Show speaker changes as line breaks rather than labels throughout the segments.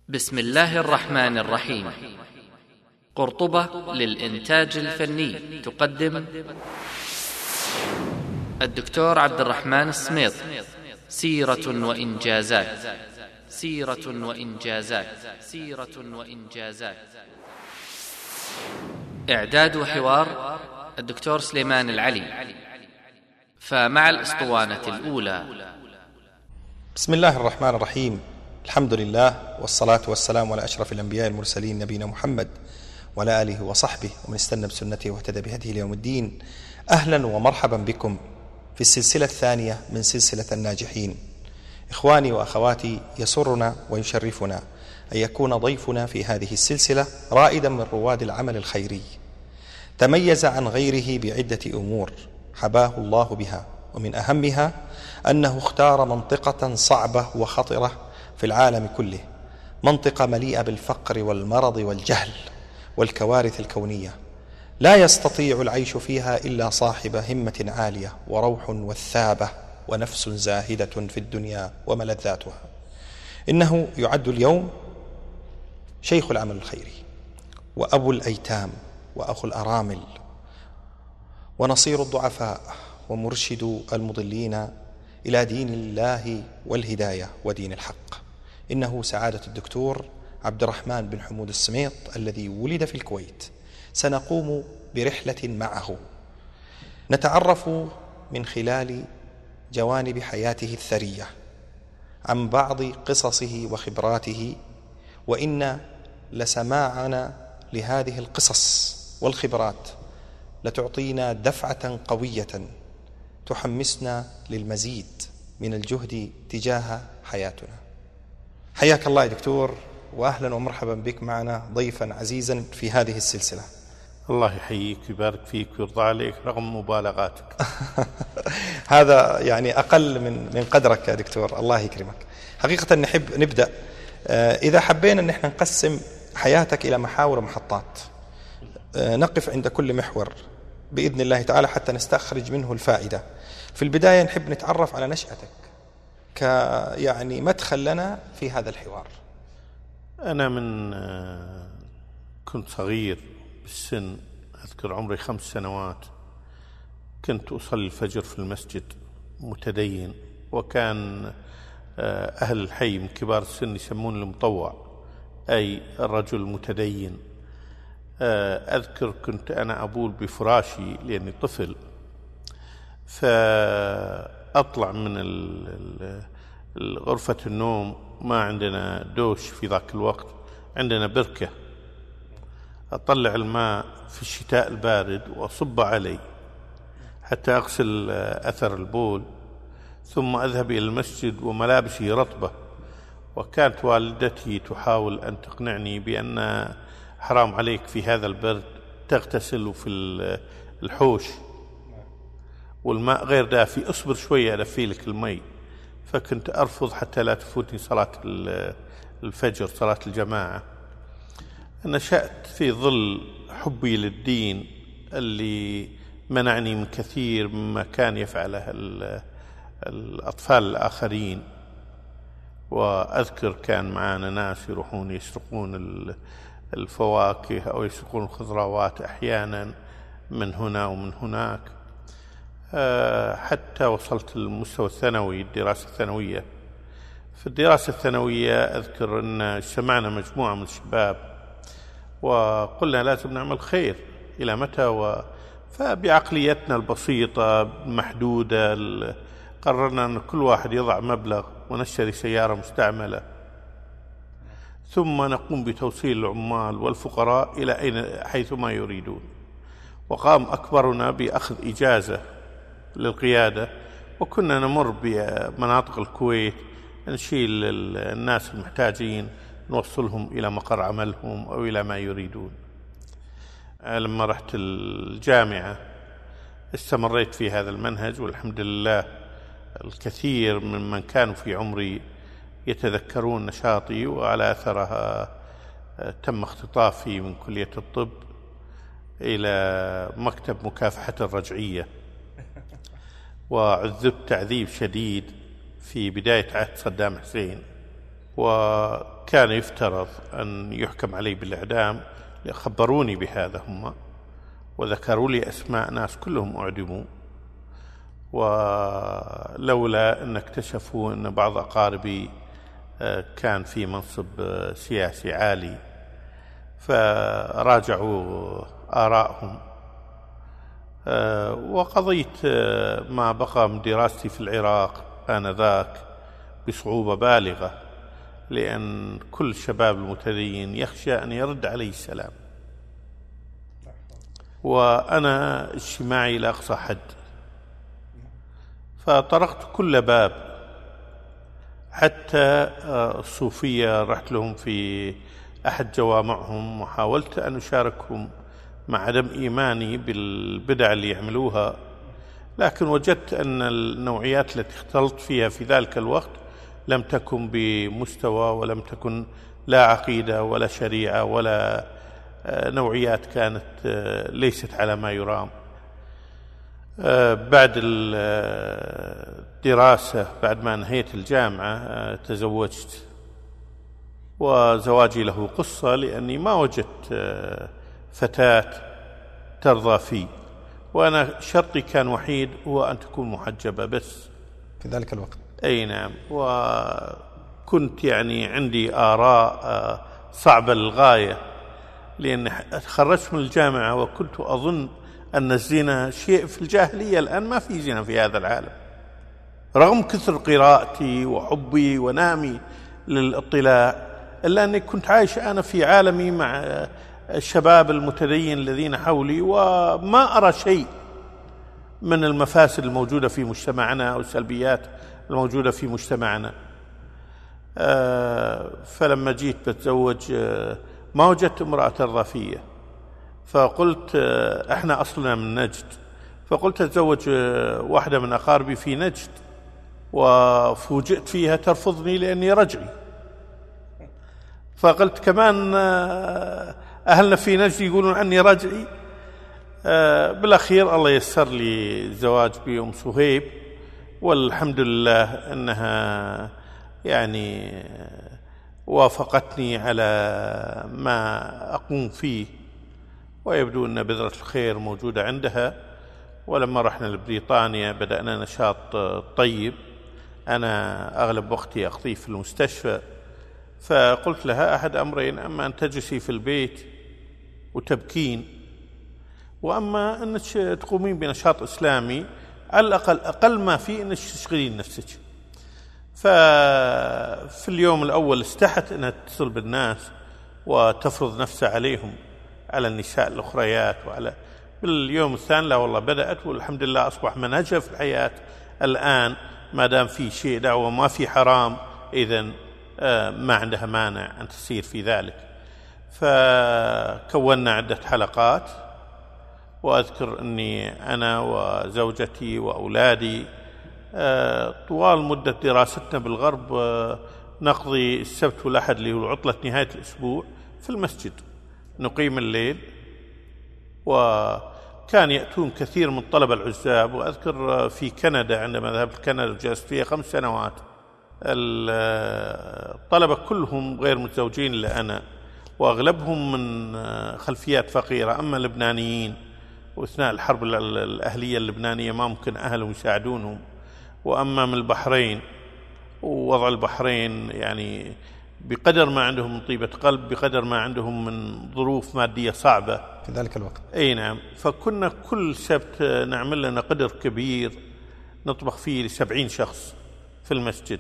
بسم الله الرحمن الرحيم. قرطبة للإنتاج الفني تقدم الدكتور عبد الرحمن السميط، سيرة وإنجازات. سيرة وإنجازات. سيرة وإنجازات. إعداد وحوار الدكتور سليمان العلي. فمع الأسطوانة الأولى.
بسم الله الرحمن الرحيم. الحمد لله والصلاة والسلام على أشرف الأنبياء المرسلين نبينا محمد وعلى آله وصحبه ومن استنى بسنته واهتدى بهديه ليوم الدين. أهلا ومرحبا بكم في السلسلة الثانية من سلسلة الناجحين. إخواني وأخواتي، يسرنا ويشرفنا أن يكون ضيفنا في هذه السلسلة رائدا من رواد العمل الخيري، تميز عن غيره بعدة أمور حباه الله بها، ومن أهمها أنه اختار منطقة صعبة وخطرة في العالم كله، منطقة مليئة بالفقر والمرض والجهل والكوارث الكونية، لا يستطيع العيش فيها إلا صاحب همة عالية وروح وثابة ونفس زاهدة في الدنيا وملذاتها. إنه يعد اليوم شيخ العمل الخيري، وأبو الأيتام، وأخو الأرامل، ونصير الضعفاء، ومرشد المضلين إلى دين الله والهداية ودين الحق. إنه سعادة الدكتور عبد الرحمن بن حمود السميط، الذي ولد في الكويت. سنقوم برحلة معه نتعرف من خلال جوانب حياته الثرية عن بعض قصصه وخبراته، وإن لسماعنا لهذه القصص والخبرات لتعطينا دفعة قوية تحمسنا للمزيد من الجهد تجاه حياتنا. حياك الله يا دكتور، وأهلا ومرحبا بك معنا ضيفا عزيزا في هذه السلسلة.
الله يحييك ويبارك فيك ويرضى عليك رغم مبالغاتك.
هذا يعني أقل من قدرك يا دكتور، الله يكرمك. حقيقة نحب نبدأ إذا حبينا أن احنا نقسم حياتك إلى محاور ومحطات، نقف عند كل محور بإذن الله تعالى حتى نستخرج منه الفائدة. في البداية نحب نتعرف على نشأتك يعني مدخل لنا في هذا الحوار.
أنا من كنت صغير بالسن، أذكر عمري 5 سنوات، كنت أصلي الفجر في المسجد متدين، وكان أهل الحي من كبار السن يسمون المطوع، أي الرجل المتدين. أذكر كنت أنا أبول بفراشي لأني طفل، فأطلع من غرفة النوم، ما عندنا دوش في ذاك الوقت، عندنا بركة، أطلع الماء في الشتاء البارد وأصب علي حتى أغسل أثر البول، ثم أذهب إلى المسجد وملابسي رطبة. وكانت والدتي تحاول أن تقنعني بأن حرام عليك في هذا البرد تغتسل في الحوش والماء غير دافي، أصبر شوية أدفي لك المي. فكنت أرفض حتى لا تفوتني صلاة الفجر، صلاة الجماعة. نشأت في ظل حبي للدين اللي منعني من كثير مما كان يفعله الأطفال الآخرين. وأذكر كان معانا ناس يروحون يسرقون الفواكه أو يسرقون الخضروات أحيانا من هنا ومن هناك، حتى وصلت للمستوى الثانوي، الدراسة الثانوية. في الدراسة الثانوية أذكر أن اجتمعنا مجموعة من الشباب وقلنا لازم نعمل خير، إلى متى؟ فبعقليتنا البسيطة محدودة قررنا أن كل واحد يضع مبلغ ونشتري سيارة مستعملة، ثم نقوم بتوصيل العمال والفقراء إلى حيثما يريدون. وقام أكبرنا بأخذ إجازة للقيادة، وكنا نمر بمناطق الكويت نشيل الناس المحتاجين نوصلهم إلى مقر عملهم أو إلى ما يريدون. لما رحت الجامعة استمريت في هذا المنهج، والحمد لله الكثير ممن كانوا في عمري يتذكرون نشاطي، وعلى أثرها تم اختطافي من كلية الطب إلى مكتب مكافحة الرجعية، وعذبت تعذيب شديد في بداية عهد صدام حسين. وكان يفترض أن يحكم علي بالإعدام. خبروني بهذا هم، وذكروا لي أسماء ناس كلهم أعدموا، ولولا أن اكتشفوا أن بعض أقاربي كان في منصب سياسي عالي فراجعوا آراءهم. وقضيت ما بقى من دراستي في العراق آنذاك بصعوبة بالغة، لأن كل شباب المتدين يخشى أن يرد عليه السلام، وأنا اجتماعي إلى أقصى حد، فطرقت كل باب. حتى الصوفية رحت لهم في أحد جوامعهم وحاولت أن أشاركهم مع عدم إيماني بالبدع اللي يعملوها، لكن وجدت أن النوعيات التي اختلطت فيها في ذلك الوقت لم تكن بمستوى، ولم تكن لا عقيدة ولا شريعة ولا نوعيات، كانت ليست على ما يرام. بعد الدراسة، بعد ما انهيت الجامعة، تزوجت، وزواجي له قصة، لأني ما وجدت فتاة ترضى فيه، وأنا شرطي كان وحيد هو أن تكون محجبة بس
في ذلك الوقت.
أي نعم. وكنت يعني عندي آراء صعبة للغاية، لأن خرجت من الجامعة وكنت أظن أن الزنا شيء في الجاهلية. الآن ما في زنا في هذا العالم، رغم كثر قراءتي وحبي ونامي للاطلاع، إلا أني كنت عايش أنا في عالمي مع الشباب المتدين الذين حولي، وما أرى شيء من المفاسد الموجودة في مجتمعنا أو السلبيات الموجودة في مجتمعنا. فلما جيت بتزوج ما وجدت امرأة ترضى فيا، فقلت احنا أصلنا من نجد، فقلت أتزوج واحدة من أقاربي في نجد، وفوجئت فيها ترفضني لأني رجعي. فقلت كمان أهلنا في نجد يقولون عني رجعي. بالأخير الله يسر لي الزواج بأم صهيب، والحمد لله أنها يعني وافقتني على ما أقوم فيه، ويبدو أن بذرة الخير موجودة عندها. ولما رحنا لبريطانيا بدأنا نشاط طيب، أنا أغلب وقتي أقضيه في المستشفى، فقلت لها أحد أمرين: أما أن تجلسي في البيت وتبكين، وأما أنك تقومين بنشاط إسلامي، على الأقل أقل ما فيه أنك تشغلين نفسك. ففي اليوم الأول استحت أنها تتصل بالناس وتفرض نفسها عليهم، على النساء الأخريات، باليوم الثاني لا والله بدأت، والحمد لله أصبح منهجها في الحياة الآن. ما دام في شيء دعوة ما في حرام، إذن ما عندها مانع أن تسير في ذلك. فكونا عدة حلقات، وأذكر أني أنا وزوجتي وأولادي طوال مدة دراستنا بالغرب نقضي السبت والأحد اللي هو عطلة نهاية الأسبوع في المسجد، نقيم الليل. وكان يأتون كثير من طلبة العزاب، وأذكر في كندا عندما ذهبت كندا جلست فيها 5 سنوات، الطلبة كلهم غير متزوجين إلا أنا، وأغلبهم من خلفيات فقيرة. أما اللبنانيين وأثناء الحرب الأهلية اللبنانية ما ممكن أهلهم يساعدونهم، وأما من البحرين، ووضع البحرين يعني بقدر ما عندهم من طيبة قلب بقدر ما عندهم من ظروف مادية صعبة
في ذلك الوقت.
أي نعم. فكنا كل سبت نعمل لنا قدر كبير نطبخ فيه ل70 شخص في المسجد،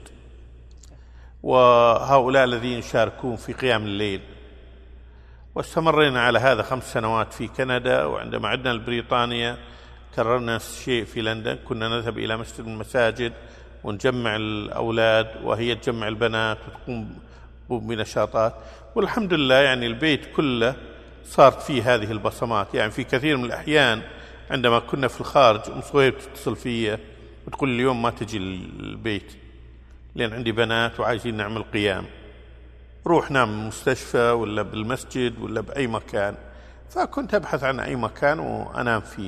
وهؤلاء الذين يشاركون في قيام الليل. واستمرنا على هذا 5 سنوات في كندا. وعندما عدنا لبريطانيا كررنا نفس الشيء في لندن، كنا نذهب إلى مسجد من المساجد ونجمع الأولاد وهي تجمع البنات وتقوم بنشاطات، والحمد لله يعني البيت كله صارت فيه هذه البصمات. يعني في كثير من الأحيان عندما كنا في الخارج أم صهيب تتصل فيا وتقول اليوم ما تجي البيت لأن عندي بنات وعايزين نعمل قيام، روح نام بالمستشفى ولا بالمسجد ولا بأي مكان. فكنت أبحث عن أي مكان وأنام فيه.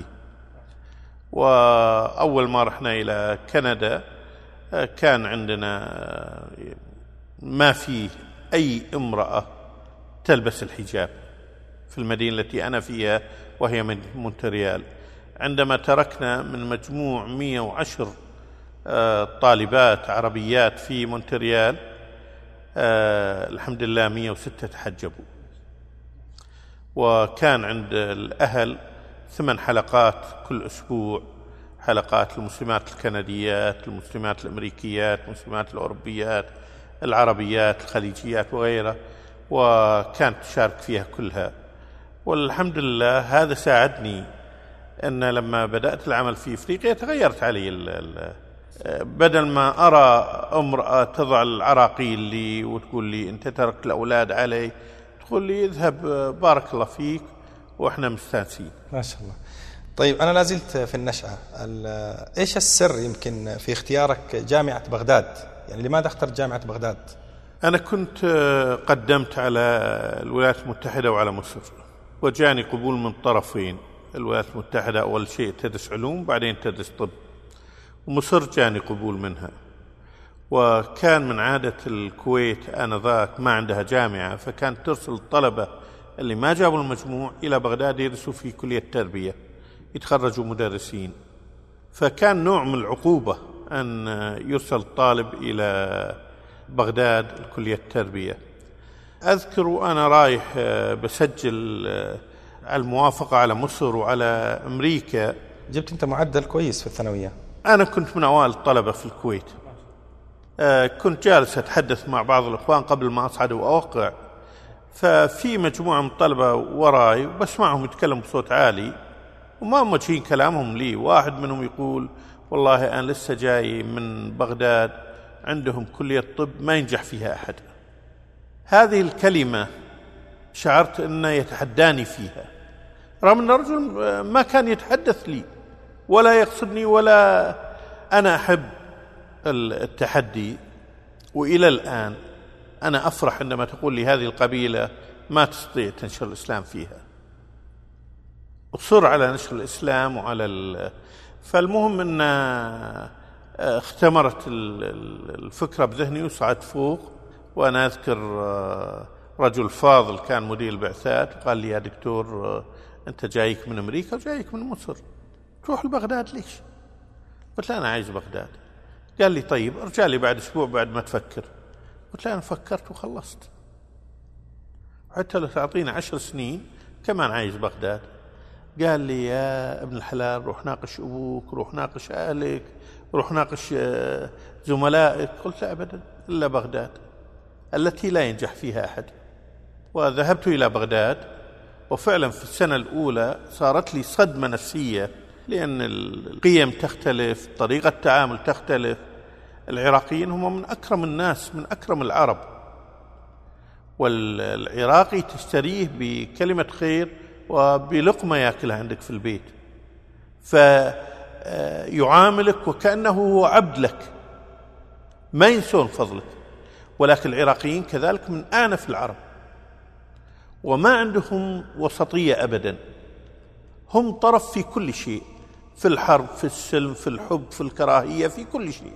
وأول ما رحنا إلى كندا كان عندنا ما فيه أي امرأة تلبس الحجاب في المدينة التي أنا فيها وهي من مونتريال. عندما تركنا من مجموع 110 طالبات عربيات في مونتريال، الحمد لله 106 تحجبوا. وكان عند الأهل 8 حلقات كل أسبوع، حلقات المسلمات الكنديات، المسلمات الأمريكيات، المسلمات الأوروبيات، العربيات، الخليجيات وغيرها، وكانت تشارك فيها كلها. والحمد لله هذا ساعدني أن لما بدأت العمل في إفريقيا تغيرت علي بدل ما أرى امرأة تضع العراقيل لي وتقول لي أنت تركت الأولاد علي، تقول لي اذهب بارك الله فيك وإحنا مستانسين.
ما شاء الله. طيب أنا لازلت في النشأة، إيش السر يمكن في اختيارك جامعة بغداد؟ يعني لماذا اخترت جامعة بغداد؟
أنا كنت قدمت على الولايات المتحدة وعلى مصر، وجاني قبول من طرفين. الولايات المتحدة أول شيء تدرس علوم، بعدين تدرس طب، ومصر جاني قبول منها. وكان من عادة الكويت آنذاك ما عندها جامعة، فكانت ترسل الطلبة اللي ما جابوا المجموع إلى بغداد يدرسوا في كلية التربية، يتخرجوا مدرسين. فكان نوع من العقوبة أن يرسل الطالب إلى بغداد كلية التربية. أذكر وأنا رايح بسجل الموافقة على مصر وعلى أمريكا،
جبت أنت معدل كويس في الثانوية.
أنا كنت من أوائل الطلبة في الكويت. كنت جالس أتحدث مع بعض الإخوان قبل ما أصعد وأوقع، ففي مجموعة من الطلبة وراي وبسمعهم يتكلموا بصوت عالي وما موجهين كلامهم لي. واحد منهم يقول والله أنا لسه جاي من بغداد، عندهم كلية طب ما ينجح فيها أحد. هذه الكلمة شعرت أنه يتحداني فيها، رغم أن الرجل ما كان يتحدث لي ولا يقصدني، ولا أنا أحب التحدي. وإلى الآن أنا أفرح عندما تقول لي هذه القبيلة ما تستطيع تنشر الإسلام فيها. أصر على نشر الإسلام فالمهم أن اختمرت الفكرة بذهني وصعدت فوق. وأنا أذكر رجل فاضل كان مدير البعثات وقال لي يا دكتور أنت جايك من أمريكا وجايك من مصر، تروح لبغداد ليش؟ قلت له أنا عايز بغداد. قال لي طيب ارجع لي بعد أسبوع بعد ما تفكر. قلت له أنا فكرت وخلصت، حتى لو تعطينا 10 سنين كمان عايز بغداد. قال لي يا ابن الحلال روح ناقش أبوك، روح ناقش أهلك، روح ناقش زملائك. قلت لا أبدا، إلا بغداد التي لا ينجح فيها أحد. وذهبت إلى بغداد، وفعلا في السنة الأولى صارت لي صدمة نفسية، لأن القيم تختلف، طريقة التعامل تختلف. العراقيين هم من أكرم الناس، من أكرم العرب، والعراقي تشتريه بكلمة خير وبلقمة يأكلها عندك في البيت، فيعاملك وكأنه هو عبد لك، ما ينسون فضلك. ولكن العراقيين كذلك من أعنف العرب، وما عندهم وسطية أبدا، هم طرف في كل شيء، في الحرب، في السلم، في الحب، في الكراهية، في كل شيء.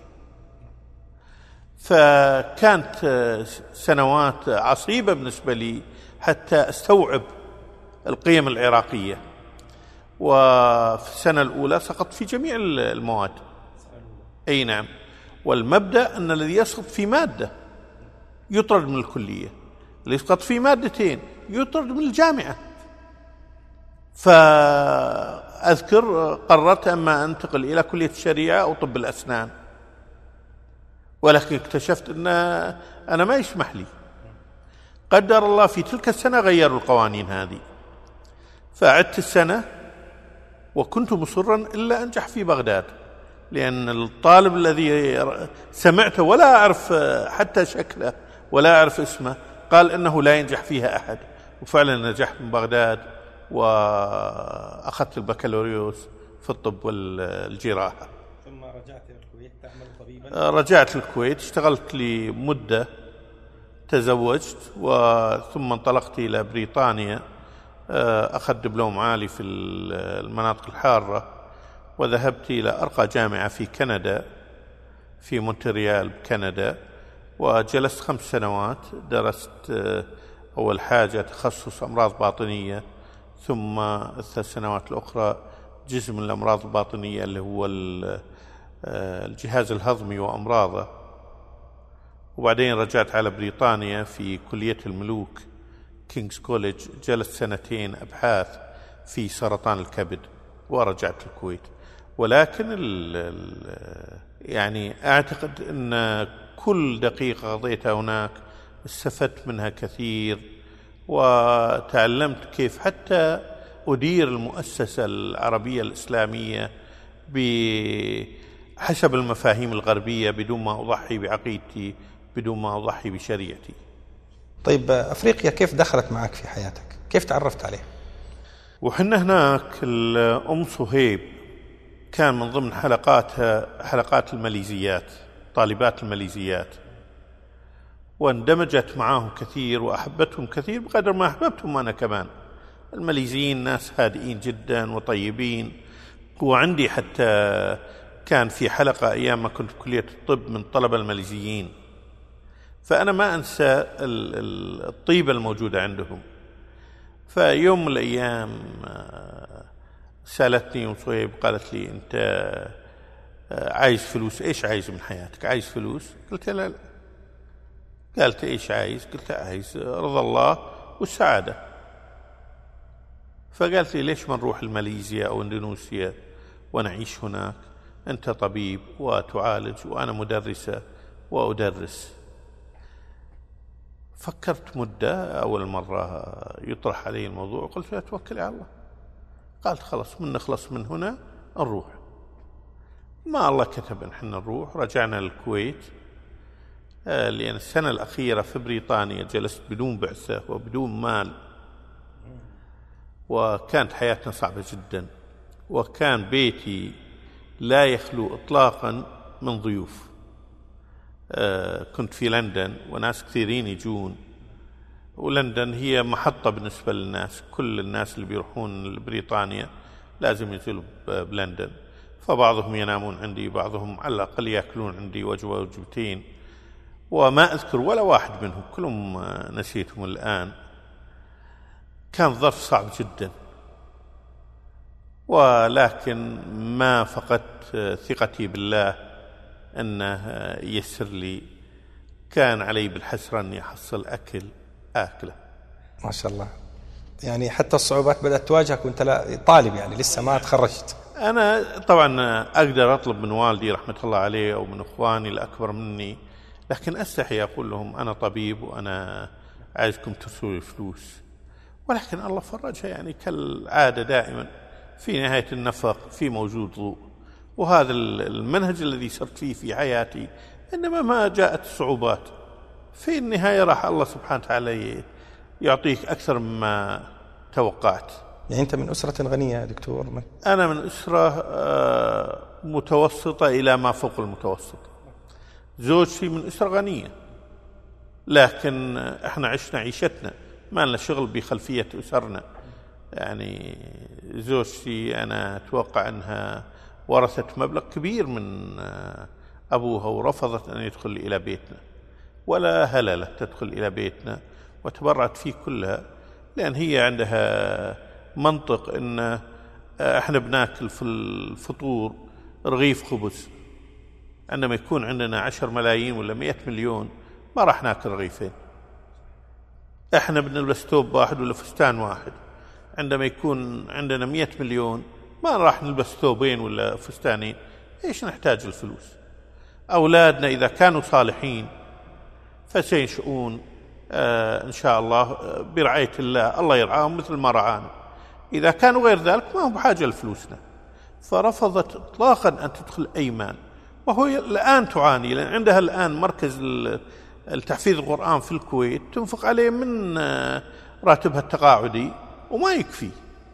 فكانت سنوات عصيبة بالنسبة لي حتى أستوعب القيم العراقية. وفي السنة الأولى سقطت في جميع المواد. أي نعم. والمبدأ أن الذي يسقط في مادة يطرد من الكلية، اللي يسقط في مادتين يطرد من الجامعة. فأذكر قررت أما أنتقل إلى كلية الشريعة أو طب الأسنان، ولكن اكتشفت أن أنا ما يسمح لي. قدر الله في تلك السنة غيروا القوانين هذه، فأعدت السنة وكنت مصرا إلا أنجح في بغداد، لأن الطالب الذي سمعته ولا أعرف حتى شكله ولا أعرف اسمه قال إنه لا ينجح فيها أحد، وفعلا نجحت من بغداد وأخذت البكالوريوس في الطب والجراحة.
ثم رجعت إلى الكويت تعمل طبيبا؟
رجعت الكويت، اشتغلت لي مدة، تزوجت، وثم انطلقت إلى بريطانيا، أخذت دبلوم عالي في المناطق الحارة، وذهبت إلى أرقى جامعة في كندا، في مونتريال بكندا، وجلست 5 سنوات درست أول حاجة تخصص أمراض باطنية، ثم 3 سنوات الأخرى جزء من الأمراض الباطنية اللي هو الجهاز الهضمي وأمراضه. وبعدين رجعت على بريطانيا في كلية الملوك كينغز كوليج، جلست 2 أبحاث في سرطان الكبد ورجعت الكويت. ولكن يعني أعتقد أن كل دقيقة قضيتها هناك استفدت منها كثير، وتعلمت كيف حتى أدير المؤسسة العربية الإسلامية بحسب المفاهيم الغربية بدون ما أضحي بعقيدتي، بدون ما أضحي بشريعتي.
طيب أفريقيا كيف دخلت معك في حياتك؟ كيف تعرفت عليها؟
وحنا هناك الأم صهيب كان من ضمن حلقاتها حلقات الماليزيات، طالبات الماليزيات، واندمجت معهم كثير وأحبتهم كثير بقدر ما أحببتهم أنا كمان. الماليزيين ناس هادئين جدا وطيبين، وعندي حتى كان في حلقة أيام ما كنت في كلية الطب من طلبة الماليزيين، فأنا ما أنسى الطيبة الموجودة عندهم. فيوم من الأيام سألتني أم صهيب، قالت لي أنت عايز فلوس؟ إيش عايز من حياتك؟ عايز فلوس؟ قلت لا لا. قالت إيش عايز؟ قلت عايز رضا الله والسعادة. فقالت لي ليش ما نروح لماليزيا أو إندونيسيا ونعيش هناك؟ أنت طبيب وتعالج وأنا مدرسة وأدرس. فكرت مدة، أول مرة يطرح علي الموضوع قلت لا، توكلي على الله. قالت خلاص من نخلص من هنا نروح. ما الله كتب ان احنا نروح. رجعنا للكويت، لأن السنة الأخيرة في بريطانيا جلست بدون بعثة وبدون مال، وكانت حياتنا صعبة جدا، وكان بيتي لا يخلو إطلاقا من ضيوف. كنت في لندن وناس كثيرين يجون، ولندن هي محطة بالنسبة للناس، كل الناس اللي بيروحون لبريطانيا لازم ينزلوا بلندن، فبعضهم ينامون عندي، بعضهم على الأقل يأكلون عندي وجبة وجبتين، وما أذكر ولا واحد منهم، كلهم نسيتهم الآن. كان ظرف صعب جدا، ولكن ما فقدت ثقتي بالله أنه يسر لي. كان علي بالحسرة أني أحصل أكل آكله.
ما شاء الله. يعني حتى الصعوبات بدأت تواجهك وانت طالب، يعني لسه ما تخرجت.
أنا طبعا أقدر أطلب من والدي رحمة الله عليه أو من أخواني الأكبر مني، لكن أستحي أقول لهم أنا طبيب وأنا عايزكم ترسلوا لي فلوس. ولكن الله فرجها، يعني كالعادة دائما في نهاية النفق في موجود ضوء، وهذا المنهج الذي سرت فيه في حياتي. إنما ما جاءت الصعوبات في النهاية راح الله سبحانه وتعالى يعطيك أكثر مما توقعت.
يعني أنت من أسرة غنية يا دكتور؟
أنا من أسرة متوسطة إلى ما فوق المتوسط. زوجتي من أسرة غنية، لكن إحنا عشنا عيشتنا، ما لنا شغل بخلفية أسرنا. يعني زوجتي أنا أتوقع أنها ورثت مبلغ كبير من أبوها، ورفضت أن يدخل إلى بيتنا، ولا هللت تدخل إلى بيتنا، وتبرعت فيه كلها، لأن هي عندها منطق أن احنا بناكل في الفطور رغيف خبز، عندما يكون عندنا 10 ملايين ولا 100 مليون ما راح ناكل رغيفين. احنا بنلبس ثوب واحد ولا فستان واحد، عندما يكون عندنا 100 مليون ما راح نلبس ثوبين ولا فستانين. ايش نحتاج الفلوس؟ أولادنا إذا كانوا صالحين فسينشؤون إن شاء الله برعاية الله، الله يرعاهم مثل ما رعانا. إذا كانوا غير ذلك ما هم بحاجة لفلوسنا. فرفضت إطلاقا أن تدخل أي مال، وهو الآن تعاني، لأن عندها الآن مركز التحفيظ القرآن في الكويت تنفق عليه من راتبها التقاعدي وما يكفي،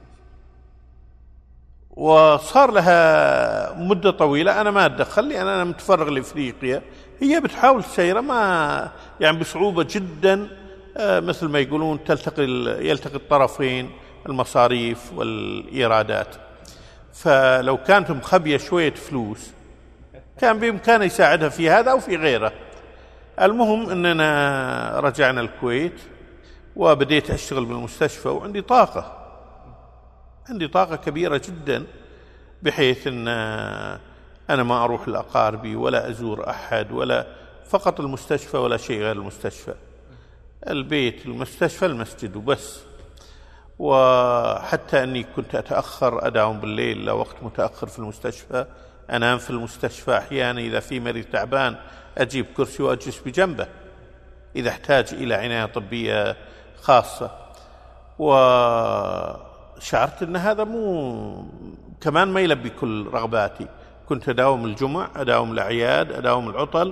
وصار لها مدة طويلة أنا ما أتدخل لأن أنا متفرغ لإفريقيا. هي بتحاول سيرة ما يعني بصعوبة جدا، مثل ما يقولون يلتقي الطرفين، المصاريف والإيرادات. فلو كانت مخبية شوية فلوس كان بإمكانه يساعدها في هذا أو في غيره. المهم أننا رجعنا الكويت وبديت أشتغل بالمستشفى، وعندي طاقة كبيرة جدا، بحيث أن أنا ما أروح لأقاربي ولا أزور أحد، ولا فقط المستشفى ولا شيء غير المستشفى، البيت المستشفى المسجد وبس. وحتى أني كنت أتأخر أداوم بالليل لوقت متأخر في المستشفى، أنام في المستشفى أحيانا، إذا في مريض تعبان أجيب كرسي وأجلس بجنبه إذا احتاج إلى عناية طبية خاصة. وشعرت أن هذا كمان ما يلبي كل رغباتي، كنت أداوم الجمع، أداوم الأعياد، أداوم العطل.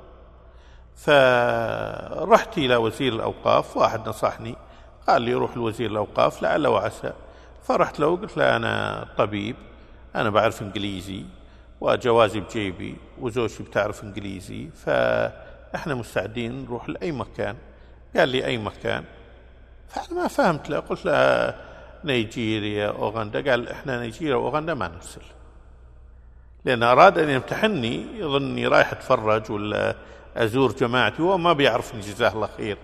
فرحت إلى وزير الأوقاف، واحد نصحني قال لي روح لوزير الأوقاف لعل وعسى. فرحت له وقلت له أنا طبيب، أنا بعرف إنجليزي وجوازي بجيبي وزوجتي بتعرف إنجليزي، فإحنا مستعدين نروح لأي مكان. قال لي أي مكان؟ فأنا ما فهمت له، قلت له نيجيريا، أوغندا. قال إحنا نيجيريا وأوغندا ما نرسل، لأن أراد أن يمتحني، يظنني رايح أتفرج ولا أزور جماعتي، هو ما بيعرفني جزاه الله خير.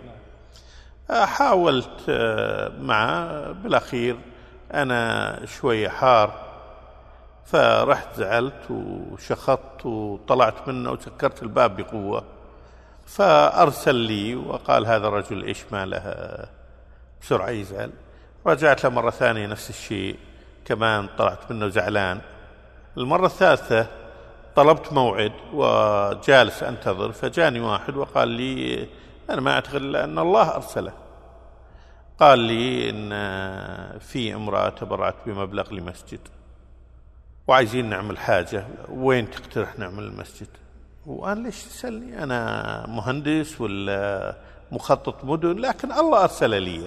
حاولت معه، بالأخير أنا شوية حار، فرحت زعلت وشخطت وطلعت منه وسكرت الباب بقوة. فأرسل لي وقال هذا الرجل إيش ما له بسرعة يزعل. رجعت له مرة ثانية نفس الشيء، كمان طلعت منه زعلان. المرة الثالثة طلبت موعد وجالس أنتظر، فجاني واحد وقال لي أنا ما أعتقد أن الله أرسله. قال لي إن في امرأة تبرعت بمبلغ لمسجد وعايزين نعمل حاجة، وين تقترح نعمل المسجد؟ وأنا ليش تسألني؟ أنا مهندس ولا مخطط مدن، لكن الله أرسل لي.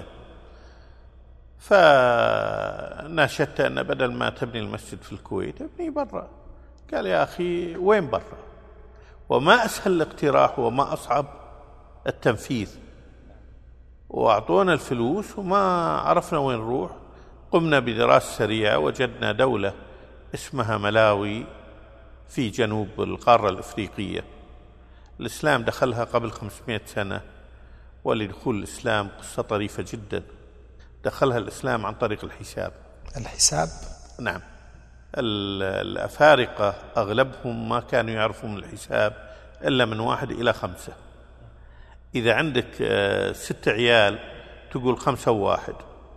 فناشدت أن بدل ما تبني المسجد في الكويت ابني برا. قال يا أخي وين برا؟ وما أسهل الاقتراح وما أصعب التنفيذ. وأعطونا الفلوس وما عرفنا وين نروح. قمنا بدراسة سريعة، وجدنا دولة اسمها ملاوي في جنوب القارة الإفريقية. الإسلام دخلها قبل 500 سنة، ولدخول الإسلام قصة طريفة جدا. دخلها الإسلام عن طريق الحساب. نعم، الأفارقة أغلبهم ما كانوا يعرفون الحساب إلا من 1 إلى 5. إذا عندك 6 عيال تقول 5 و1.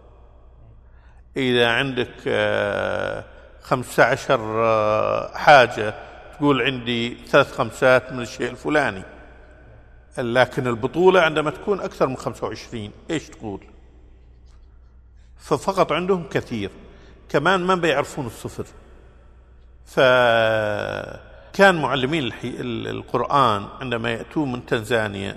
إذا عندك 15 حاجة تقول عندي 3 خمسات من الشيء الفلاني. لكن البطولة عندما تكون أكثر من 25 إيش تقول؟ ففقط عندهم كثير، كمان ما بيعرفون الصفر. فكان معلمين القرآن عندما يأتون من تنزانيا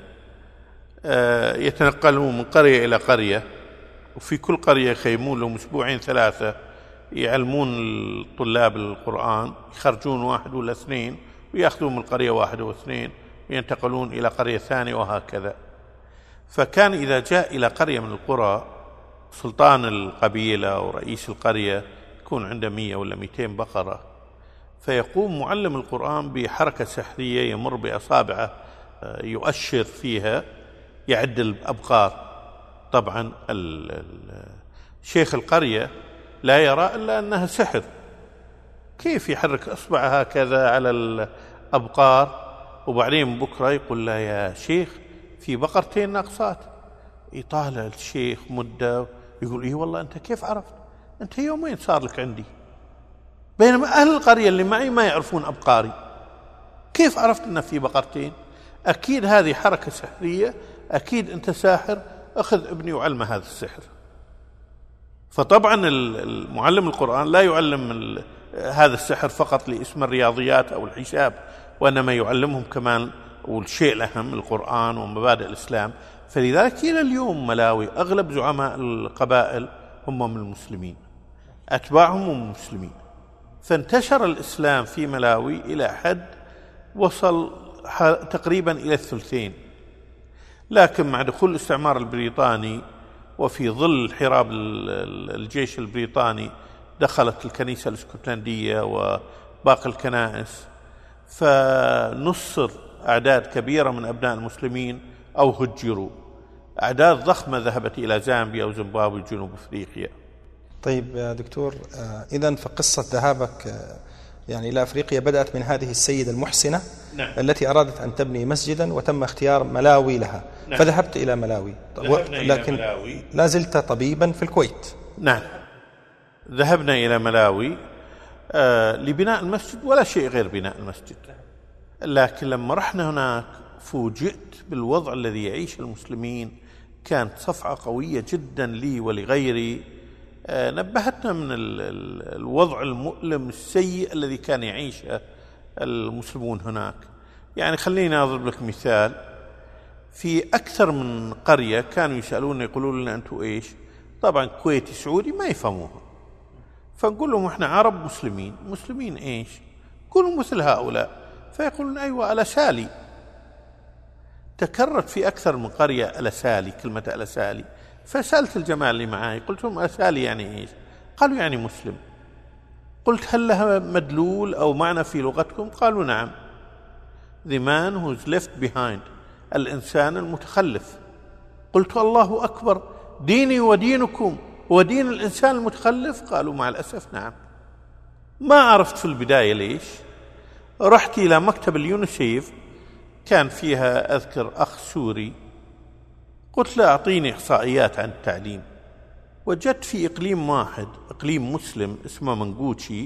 يتنقلون من قرية إلى قرية، وفي كل قرية يخيمون لهم 2-3 يعلمون الطلاب القرآن، يخرجون 1 ولا 2 ويأخذون من القرية 1 و2 وينتقلون إلى قرية ثانية وهكذا. فكان إذا جاء إلى قرية من القرى سلطان القبيلة ورئيس القرية يكون عنده 100 ولا 200 بقرة، فيقوم معلم القرآن بحركة سحرية، يمر بأصابعه يؤشر فيها يعد الأبقار. طبعا شيخ القرية لا يرى إلا أنها سحر، كيف يحرك أصبعه هكذا على الأبقار وبعدين بكرة يقول له يا شيخ في 2 بقرة ناقصات. يطالع الشيخ مدة يقول إيه والله أنت كيف عرفت؟ أنت يومين صار لك عندي، بينما أهل القرية اللي معي ما يعرفون أبقاري، كيف عرفت أن في 2 بقرة؟ أكيد هذه حركة سحرية، أكيد أنت ساحر، أخذ ابني وعلمه هذا السحر. فطبعا المعلم القرآن لا يعلم هذا السحر فقط لاسم الرياضيات أو الحساب، وإنما يعلمهم كمان والشيء الأهم القرآن ومبادئ الإسلام. فلذلك إلى اليوم ملاوي أغلب زعماء القبائل هم من المسلمين، أتباعهم هم المسلمين. فانتشر الإسلام في ملاوي إلى حد وصل تقريبا إلى 2/3. لكن مع دخول الاستعمار البريطاني وفي ظل حراب الجيش البريطاني دخلت الكنيسة الاسكتلندية وباقي الكنائس، فنصر أعداد كبيرة من أبناء المسلمين أو هجروا، أعداد ضخمة ذهبت إلى زامبيا وزيمبابوي جنوب أفريقيا.
طيب يا دكتور، إذن فقصة ذهابك يعني إلى أفريقيا بدأت من هذه السيدة المحسنة.
نعم.
التي أرادت أن تبني مسجدا وتم اختيار ملاوي لها. نعم. فذهبت إلى ملاوي، لكن ملاوي. لا زلت طبيبا في الكويت.
نعم، ذهبنا إلى ملاوي لبناء المسجد ولا شيء غير بناء المسجد، لكن لما رحنا هناك فوجئت بالوضع الذي يعيش المسلمين. كانت صفعة قوية جدا لي ولغيري، نبهتنا من الوضع المؤلم السيء الذي كان يعيشه المسلمون هناك. يعني خليني أضرب لك مثال. في أكثر من قرية كانوا يسألون يقولون لنا أنتوا إيش؟ طبعا كويتي سعودي ما يفهموها، فنقول لهم إحنا عرب مسلمين. مسلمين إيش؟ يقولون مثل هؤلاء، فيقولون أيوة ألسالي. تكررت في أكثر من قرية ألسالي، كلمة ألسالي. فسألت الجماعة اللي معاي قلت لهم ألسالي يعني إيش؟ قالوا يعني مسلم. قلت هل لها مدلول أو معنى في لغتكم؟ قالوا نعم. The man who is left behind، الإنسان المتخلف. قلت الله أكبر، ديني ودينكم هو دين الإنسان المتخلف؟ قالوا مع الأسف نعم. ما عرفت في البداية ليش. رحت إلى مكتب اليونيسيف، كان فيها أذكر أخ سوري، قلت له أعطيني إحصائيات عن التعليم. وجدت في إقليم واحد، إقليم مسلم اسمه منقوشي،